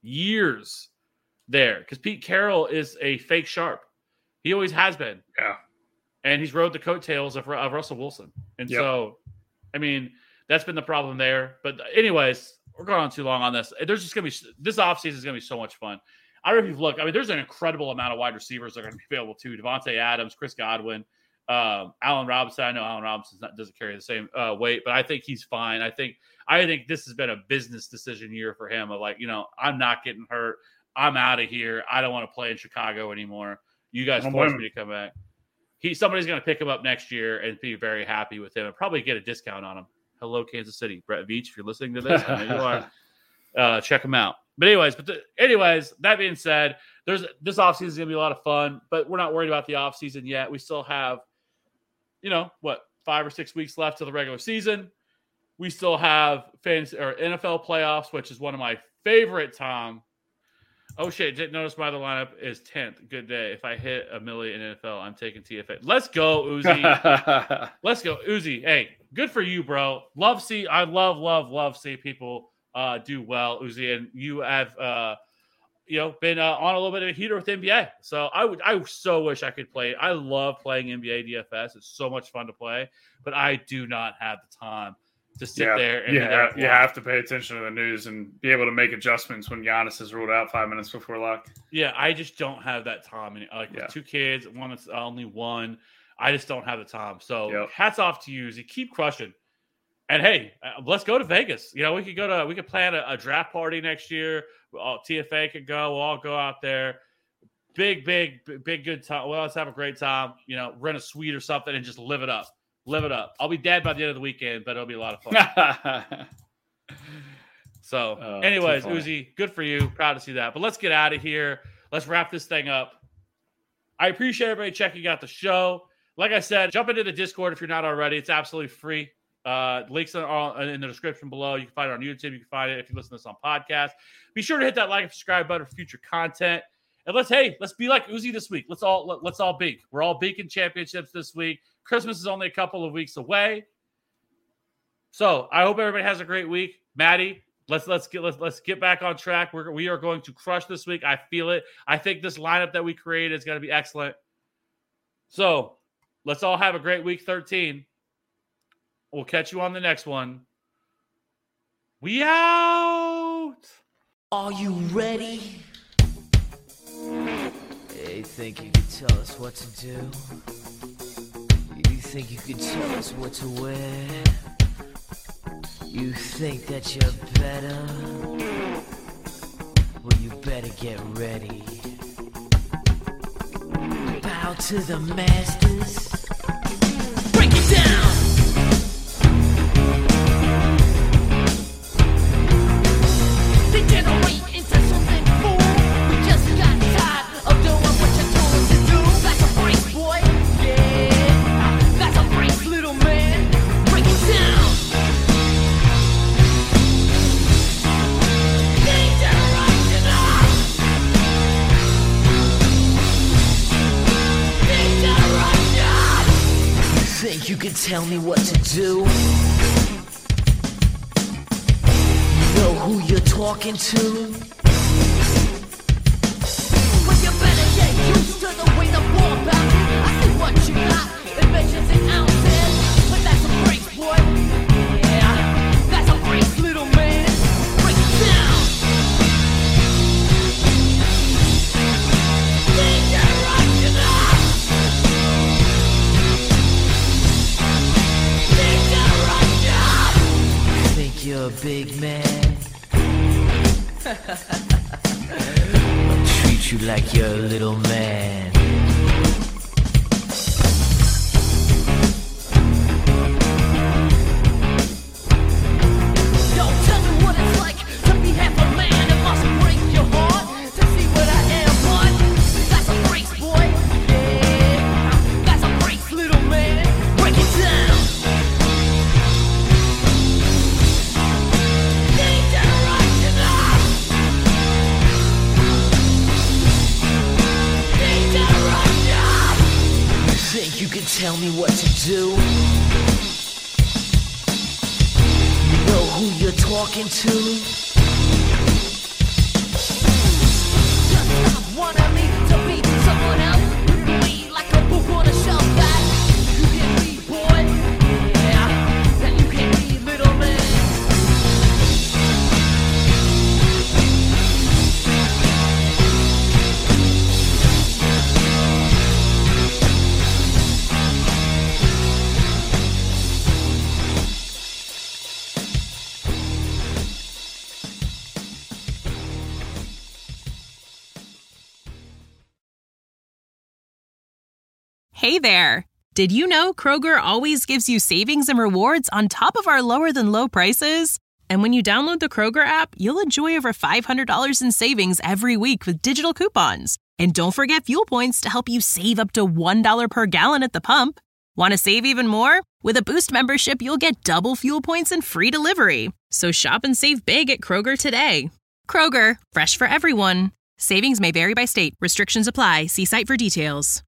Years there. Because Pete Carroll is a fake sharp. He always has been.
Yeah.
And he's rode the coattails of, of Russell Wilson. And
Yep.
so, I mean, that's been the problem there. But anyways, we're going on too long on this. There's just going to be – this offseason is going to be so much fun. I don't know if you've looked. I mean, there's an incredible amount of wide receivers that are going to be available too. Devontae Adams, Chris Godwin, um, Allen Robinson. I know Allen Robinson doesn't carry the same uh, weight, but I think he's fine. I think I think this has been a business decision year for him of like, you know, I'm not getting hurt. I'm out of here. I don't want to play in Chicago anymore. You guys forced me to come back. He somebody's going to pick him up next year and be very happy with him and probably get a discount on him. Hello, Kansas City. Brett Veach, if you're listening to this, I know you are. Uh, check him out. But anyways, but the, anyways, that being said, there's this offseason is going to be a lot of fun, but we're not worried about the offseason yet. We still have, you know, what, five or six weeks left to the regular season. We still have fantasy or N F L playoffs, which is one of my favorite, Tom. Oh, shit. Didn't notice my other lineup is tenth. Good day. If I hit a million in N F L, I'm taking T F A. Let's go, Uzi. Let's go, Uzi. Hey, good for you, bro. Love see. I love, love, love see people uh, do well, Uzi. And you have, uh, you know, been uh, on a little bit of a heater with N B A. So I would, I so wish I could play. I love playing N B A D F S. It's so much fun to play, but I do not have the time to sit
yeah,
there and
you,
be there
have, you have to pay attention to the news and be able to make adjustments when Giannis is ruled out five minutes before lock.
Yeah, I just don't have that time. And like
Yeah.
with two kids, one that's only one, I just don't have the time. So
Yep.
hats off to you. You keep crushing. And hey, uh, let's go to Vegas. You know, we could go to we could plan a, a draft party next year. All, T F A could go. We'll all go out there. Big, big, big, big good time. Well, let's have a great time. You know, rent a suite or something and just live it up. Live it up. I'll be dead by the end of the weekend, but it'll be a lot of fun. So,
Oh,
anyways,
too funny.
Uzi, good for you. Proud to see that. But let's get out of here. Let's wrap this thing up. I appreciate everybody checking out the show. Like I said, jump into the Discord if you're not already. It's absolutely free. Uh, links are in the description below. You can find it on YouTube. You can find it if you listen to this on podcast. Be sure to hit that like and subscribe button for future content. And let's, hey, let's be like Uzi this week. Let's all let, let's all beak. We're all beaking championships this week. Christmas is only a couple of weeks away. So I hope everybody has a great week. Maddie, let's let's get let's let's get back on track. We're we are going to crush this week. I feel it. I think this lineup that we created is going to be excellent. So let's all have a great week thirteen. We'll catch you on the next one. We out.
Are you ready? You think you could tell us what to do? You think you could tell us what to wear? You think that you're better? Well, you better get ready. Bow to the masters. Break it down! They generate into something cool. We just got tired of doing what you told us to do. That's a break, boy. Yeah, that's a break, little man. Break it down. Think you can tell me what to do? You know who you're talking to? Well, you better get used to the way the ball bounces. I see what you got, inventions and ounces. But that's a break, boy. Yeah, that's a break, little man. Break it down. Think you're a big man? I'll treat you like you're a little man. Don't tell me what it's like to be half a man. It must break your heart to see what I am, but that's a break, boy. Yeah, that's a break, little man. Break it down. Think you can tell me what to do? You know who you're talking to? Just stop wanting me to be someone else. Be like a book on a shelf that you can read, boy. Yeah, that you can read, little man.
Hey there! Did you know Kroger always gives you savings and rewards on top of our lower than low prices? And when you download the Kroger app, you'll enjoy over five hundred dollars in savings every week with digital coupons. And don't forget fuel points to help you save up to one dollar per gallon at the pump. Want to save even more? With a Boost membership, you'll get double fuel points and free delivery. So shop and save big at Kroger today. Kroger, fresh for everyone. Savings may vary by state. Restrictions apply. See site for details.